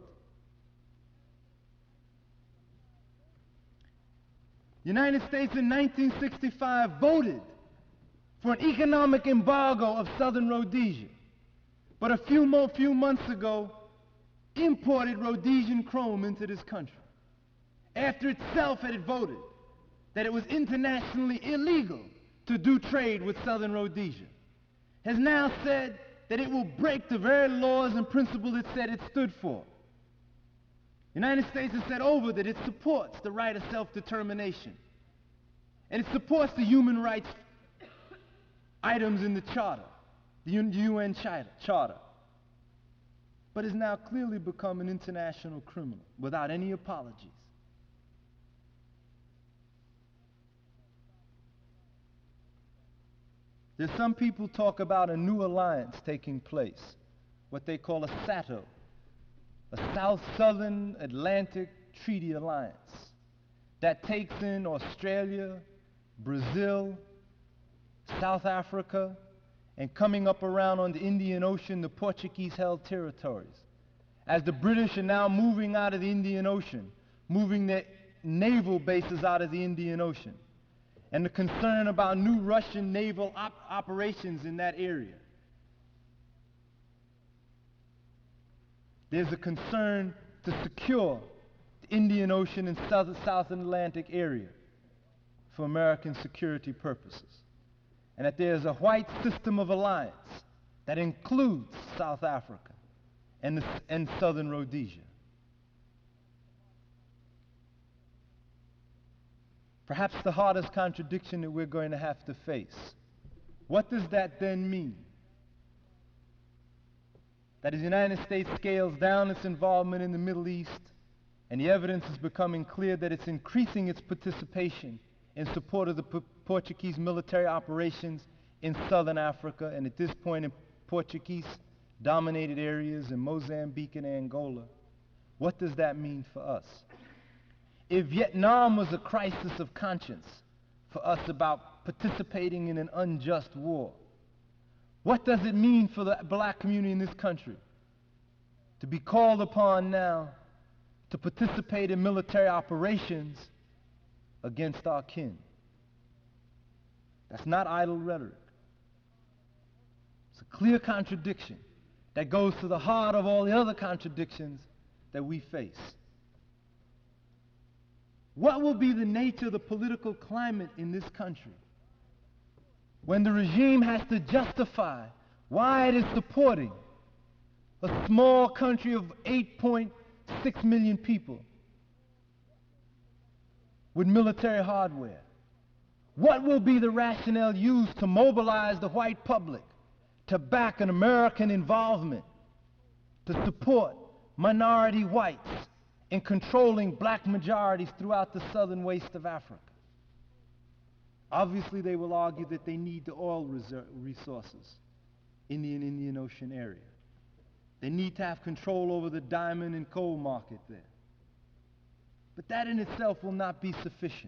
The United States in nineteen sixty-five voted for an economic embargo of Southern Rhodesia, but a few, more, few months ago imported Rhodesian chrome into this country, after itself had voted that it was internationally illegal to do trade with Southern Rhodesia, has now said that it will break the very laws and principles it said it stood for. The United States has said over that it supports the right of self-determination, and it supports the human rights items in the Charter, the U N Charter, but has now clearly become an international criminal without any apologies. There's some people talk about a new alliance taking place, what they call a SATO, a South-Southern Atlantic Treaty Alliance, that takes in Australia, Brazil, South Africa, and coming up around on the Indian Ocean, the Portuguese-held territories. As the British are now moving out of the Indian Ocean, moving their naval bases out of the Indian Ocean, and the concern about new Russian naval op operations in that area. There's a concern to secure the Indian Ocean and South, South Atlantic area for American security purposes, and that there is a white system of alliance that includes South Africa and, the, and Southern Rhodesia. Perhaps the hardest contradiction that we're going to have to face. What does that then mean? That as the United States scales down its involvement in the Middle East, and the evidence is becoming clear that it's increasing its participation in support of the P- Portuguese military operations in Southern Africa, and at this point in Portuguese-dominated areas in Mozambique and Angola. What does that mean for us? If Vietnam was a crisis of conscience for us about participating in an unjust war, what does it mean for the black community in this country to be called upon now to participate in military operations against our kin? That's not idle rhetoric. It's a clear contradiction that goes to the heart of all the other contradictions that we face. What will be the nature of the political climate in this country when the regime has to justify why it is supporting a small country of eight point six million people with military hardware? What will be the rationale used to mobilize the white public to back an American involvement to support minority whites in controlling black majorities throughout the southern waste of Africa? Obviously, they will argue that they need the oil resources in the Indian Ocean area. They need to have control over the diamond and coal market there. But that in itself will not be sufficient.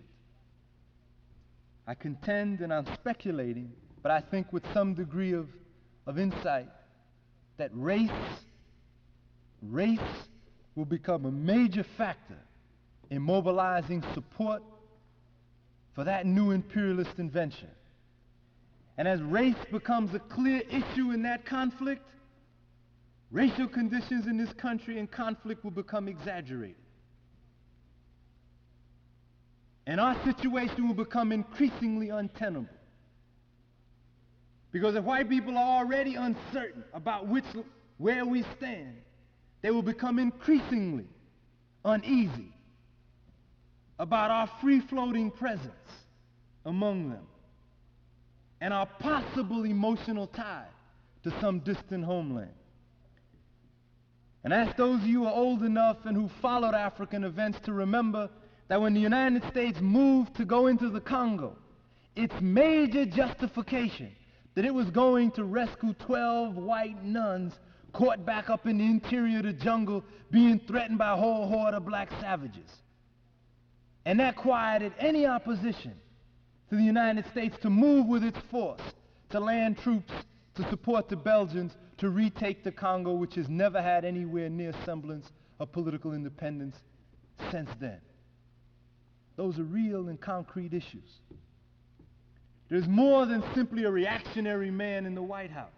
I contend, and I'm speculating, but I think with some degree of, of insight, that race, race will become a major factor in mobilizing support for that new imperialist invention. And as race becomes a clear issue in that conflict, racial conditions in this country and conflict will become exaggerated. And our situation will become increasingly untenable. Because if white people are already uncertain about which, where we stand, they will become increasingly uneasy about our free-floating presence among them and our possible emotional tie to some distant homeland. And ask those of you who are old enough and who followed African events to remember that when the United States moved to go into the Congo, its major justification that it was going to rescue twelve white nuns caught back up in the interior of the jungle being threatened by a whole horde of black savages. And that quieted any opposition to the United States to move with its force, to land troops, to support the Belgians, to retake the Congo, which has never had anywhere near semblance of political independence since then. Those are real and concrete issues. There's more than simply a reactionary man in the White House.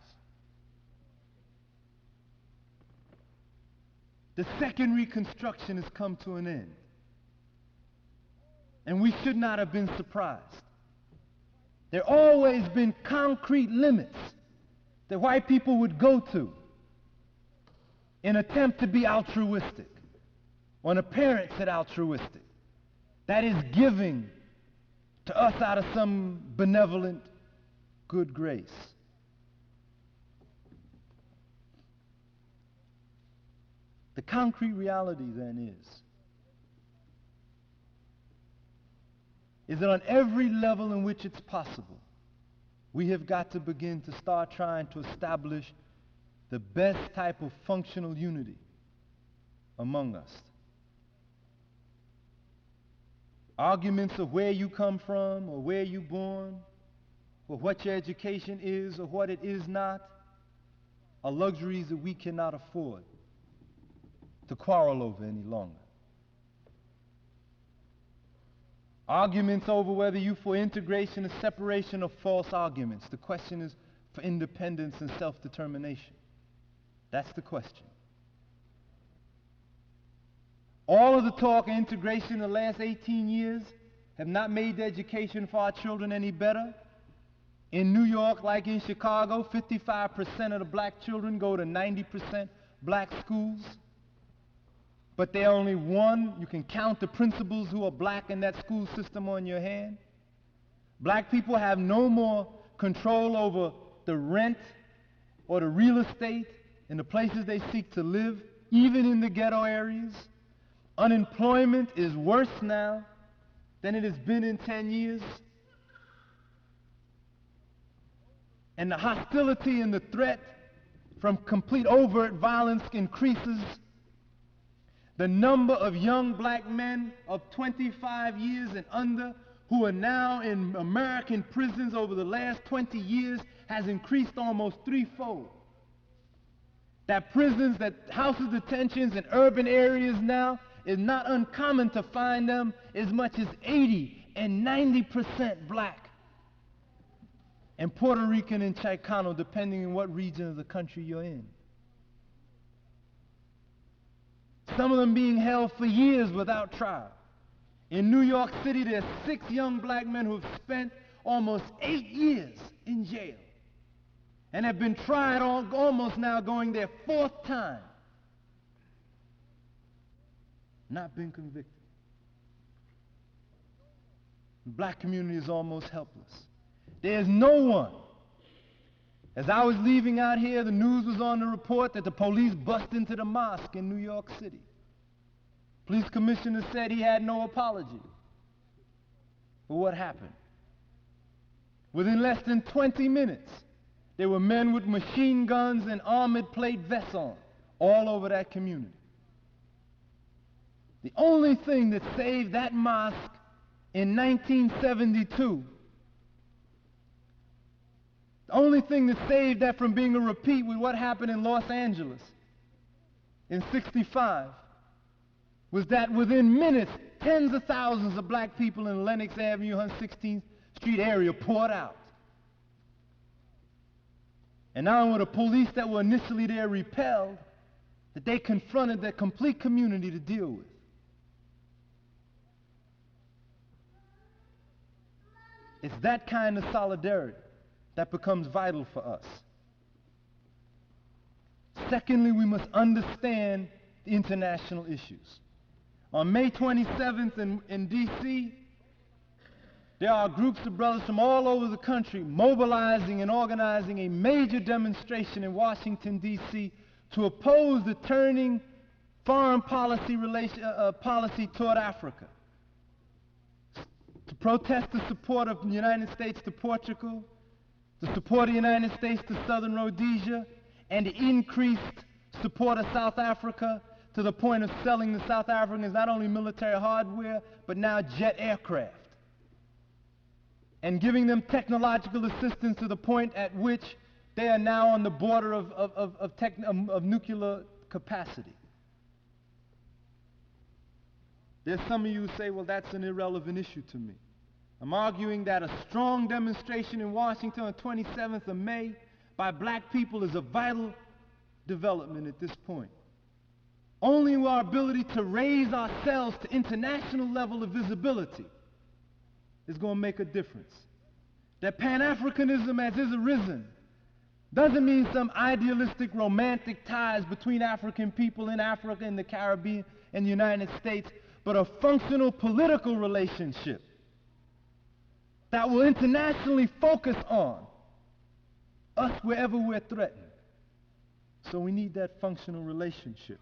The second Reconstruction has come to an end. And we should not have been surprised. There have always been concrete limits that white people would go to in an attempt to be altruistic, or an appearance at altruistic. That is giving to us out of some benevolent good grace. The concrete reality then is, is that on every level in which it's possible, we have got to begin to start trying to establish the best type of functional unity among us. Arguments of where you come from, or where you're born, or what your education is, or what it is not, are luxuries that we cannot afford to quarrel over any longer. Arguments over whether you for integration or separation are false arguments. The question is for independence and self-determination. That's the question. All of the talk of integration in the last eighteen years have not made the education for our children any better. In New York, like in Chicago, fifty-five percent of the black children go to ninety percent black schools. But there are only one, you can count the principals who are black in that school system on your hand. Black people have no more control over the rent or the real estate in the places they seek to live, even in the ghetto areas. Unemployment is worse now than it has been in ten years. And the hostility and the threat from complete overt violence increases. The number of young black men of twenty-five years and under who are now in American prisons over the last twenty years has increased almost threefold. That prisons, that house of detentions in urban areas now, is not uncommon to find them as much as eighty and ninety percent black. And Puerto Rican and Chicano, depending on what region of the country you're in. Some of them being held for years without trial. In New York City, there are six young black men who have spent almost eight years in jail and have been tried all, almost now going their fourth time, not been convicted. The black community is almost helpless. There's no one. As I was leaving out here, the news was on the report that the police bust into the mosque in New York City. Police commissioner said he had no apology for what happened. Within less than twenty minutes, there were men with machine guns and armored plate vests on all over that community. The only thing that saved that mosque in nineteen seventy-two, the only thing that saved that from being a repeat with what happened in Los Angeles in sixty-five, was that within minutes, tens of thousands of black people in Lenox Avenue, one hundred sixteenth Street area poured out. And now with the police that were initially there repelled, that they confronted the complete community to deal with. It's that kind of solidarity that becomes vital for us. Secondly, we must understand the international issues. On May twenty-seventh in, in D C, there are groups of brothers from all over the country mobilizing and organizing a major demonstration in Washington, D C to oppose the turning foreign policy, relation, uh, policy toward Africa, to protest the support of the United States to Portugal, the support of the United States to Southern Rhodesia, and the increased support of South Africa to the point of selling the South Africans not only military hardware, but now jet aircraft, and giving them technological assistance to the point at which they are now on the border of, of, of, of, tech, of, of nuclear capacity. There's some of you who say, well, that's an irrelevant issue to me. I'm arguing that a strong demonstration in Washington on the twenty-seventh of May by black people is a vital development at this point. Only our ability to raise ourselves to international level of visibility is going to make a difference. That Pan-Africanism as is arisen doesn't mean some idealistic romantic ties between African people in Africa and the Caribbean and the United States, but a functional political relationship that will internationally focus on us wherever we're threatened. So we need that functional relationship.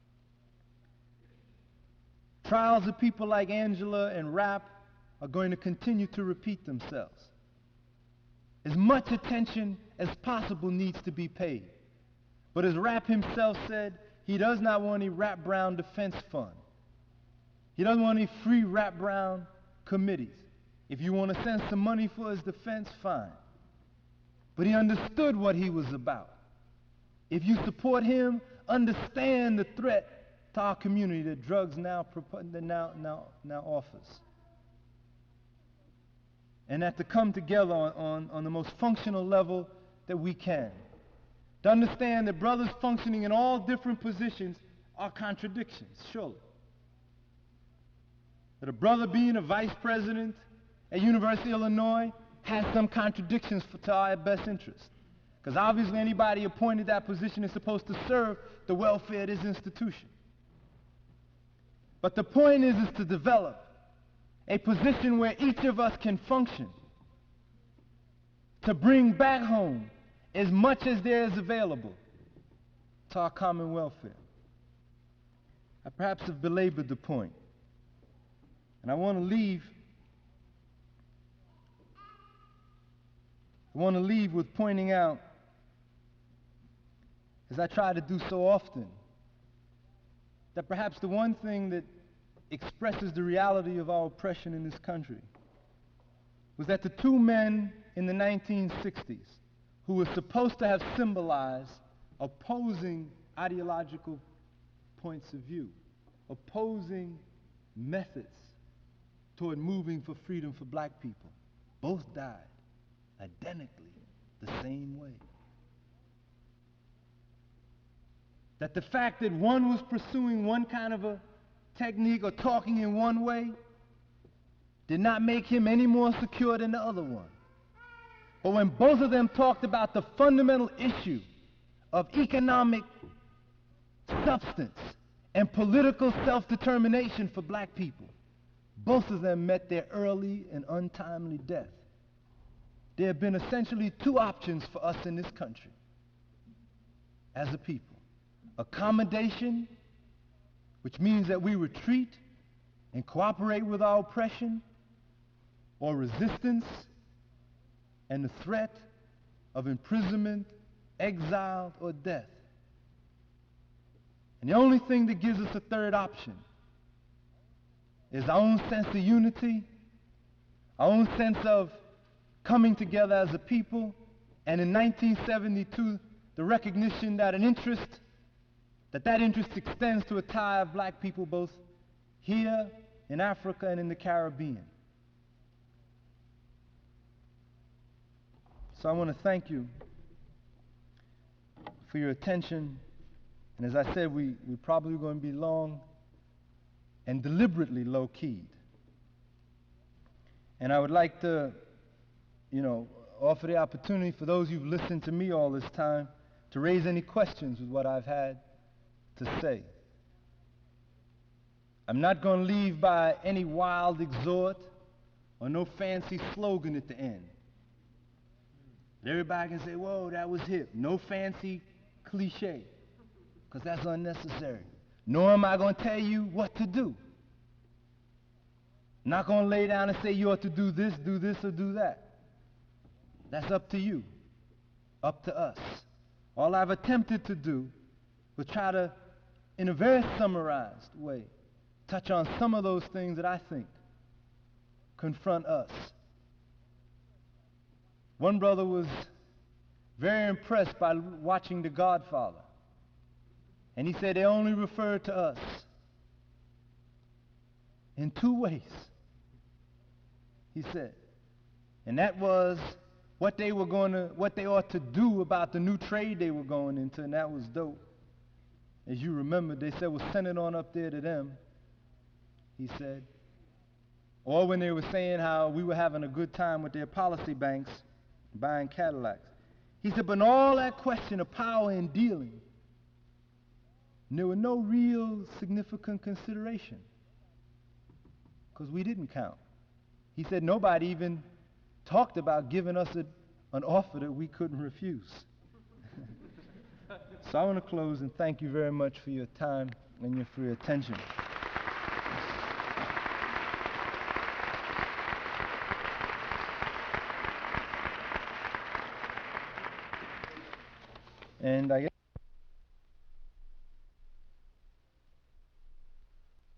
Trials of people like Angela and Rap are going to continue to repeat themselves. As much attention as possible needs to be paid. But as Rap himself said, he does not want any Rap Brown defense fund. He doesn't want any free Rap Brown committees. If you want to send some money for his defense, fine. But he understood what he was about. If you support him, understand the threat to our community that drugs now, now, now, now offers. And that to come together on, on, on the most functional level that we can. To understand that brothers functioning in all different positions are contradictions, surely. that a brother being a vice president at University of Illinois has some contradictions for, to our best interest. Because obviously anybody appointed that position is supposed to serve the welfare of this institution. But the point is, is to develop a position where each of us can function to bring back home as much as there is available to our common welfare. I perhaps have belabored the point, and I want to leave I want to leave with pointing out, as I try to do so often, that perhaps the one thing that expresses the reality of our oppression in this country was that the two men in the nineteen sixties who were supposed to have symbolized opposing ideological points of view, opposing methods toward moving for freedom for black people, both died identically the same way. That the fact that one was pursuing one kind of a technique or talking in one way did not make him any more secure than the other one. But when both of them talked about the fundamental issue of economic substance and political self-determination for black people, both of them met their early and untimely death. There have been essentially two options for us in this country as a people. Accommodation, which means that we retreat and cooperate with our oppression, or resistance and the threat of imprisonment, exile, or death. And the only thing that gives us a third option is our own sense of unity, our own sense of coming together as a people, and in nineteen seventy-two, the recognition that an interest, that that interest extends to a tie of black people both here in Africa and in the Caribbean. So I want to thank you for your attention. And as I said, we, we're probably going to be long and deliberately low-keyed. And I would like to, you know, offer the opportunity for those who've listened to me all this time to raise any questions with what I've had to say. I'm not going to leave by any wild exhort or no fancy slogan at the end. Everybody can say, whoa, that was hip. No fancy cliche, because that's unnecessary. Nor am I going to tell you what to do. Not going to lay down and say you ought to do this, do this, or do that. That's up to you, up to us. All I've attempted to do was try to, in a very summarized way, touch on some of those things that I think confront us. One brother was very impressed by watching The Godfather, and he said they only referred to us in two ways, he said, and that was what they were going to, what they ought to do about the new trade they were going into, and that was dope. As you remember, they said, well, send it on up there to them, he said. Or when they were saying how we were having a good time with their policy banks buying Cadillacs. He said, but in all that question of power and dealing, there were no real significant consideration, because we didn't count. He said nobody even talked about giving us a, an offer that we couldn't refuse. So I want to close and thank you very much for your time and your, for your attention. And I guess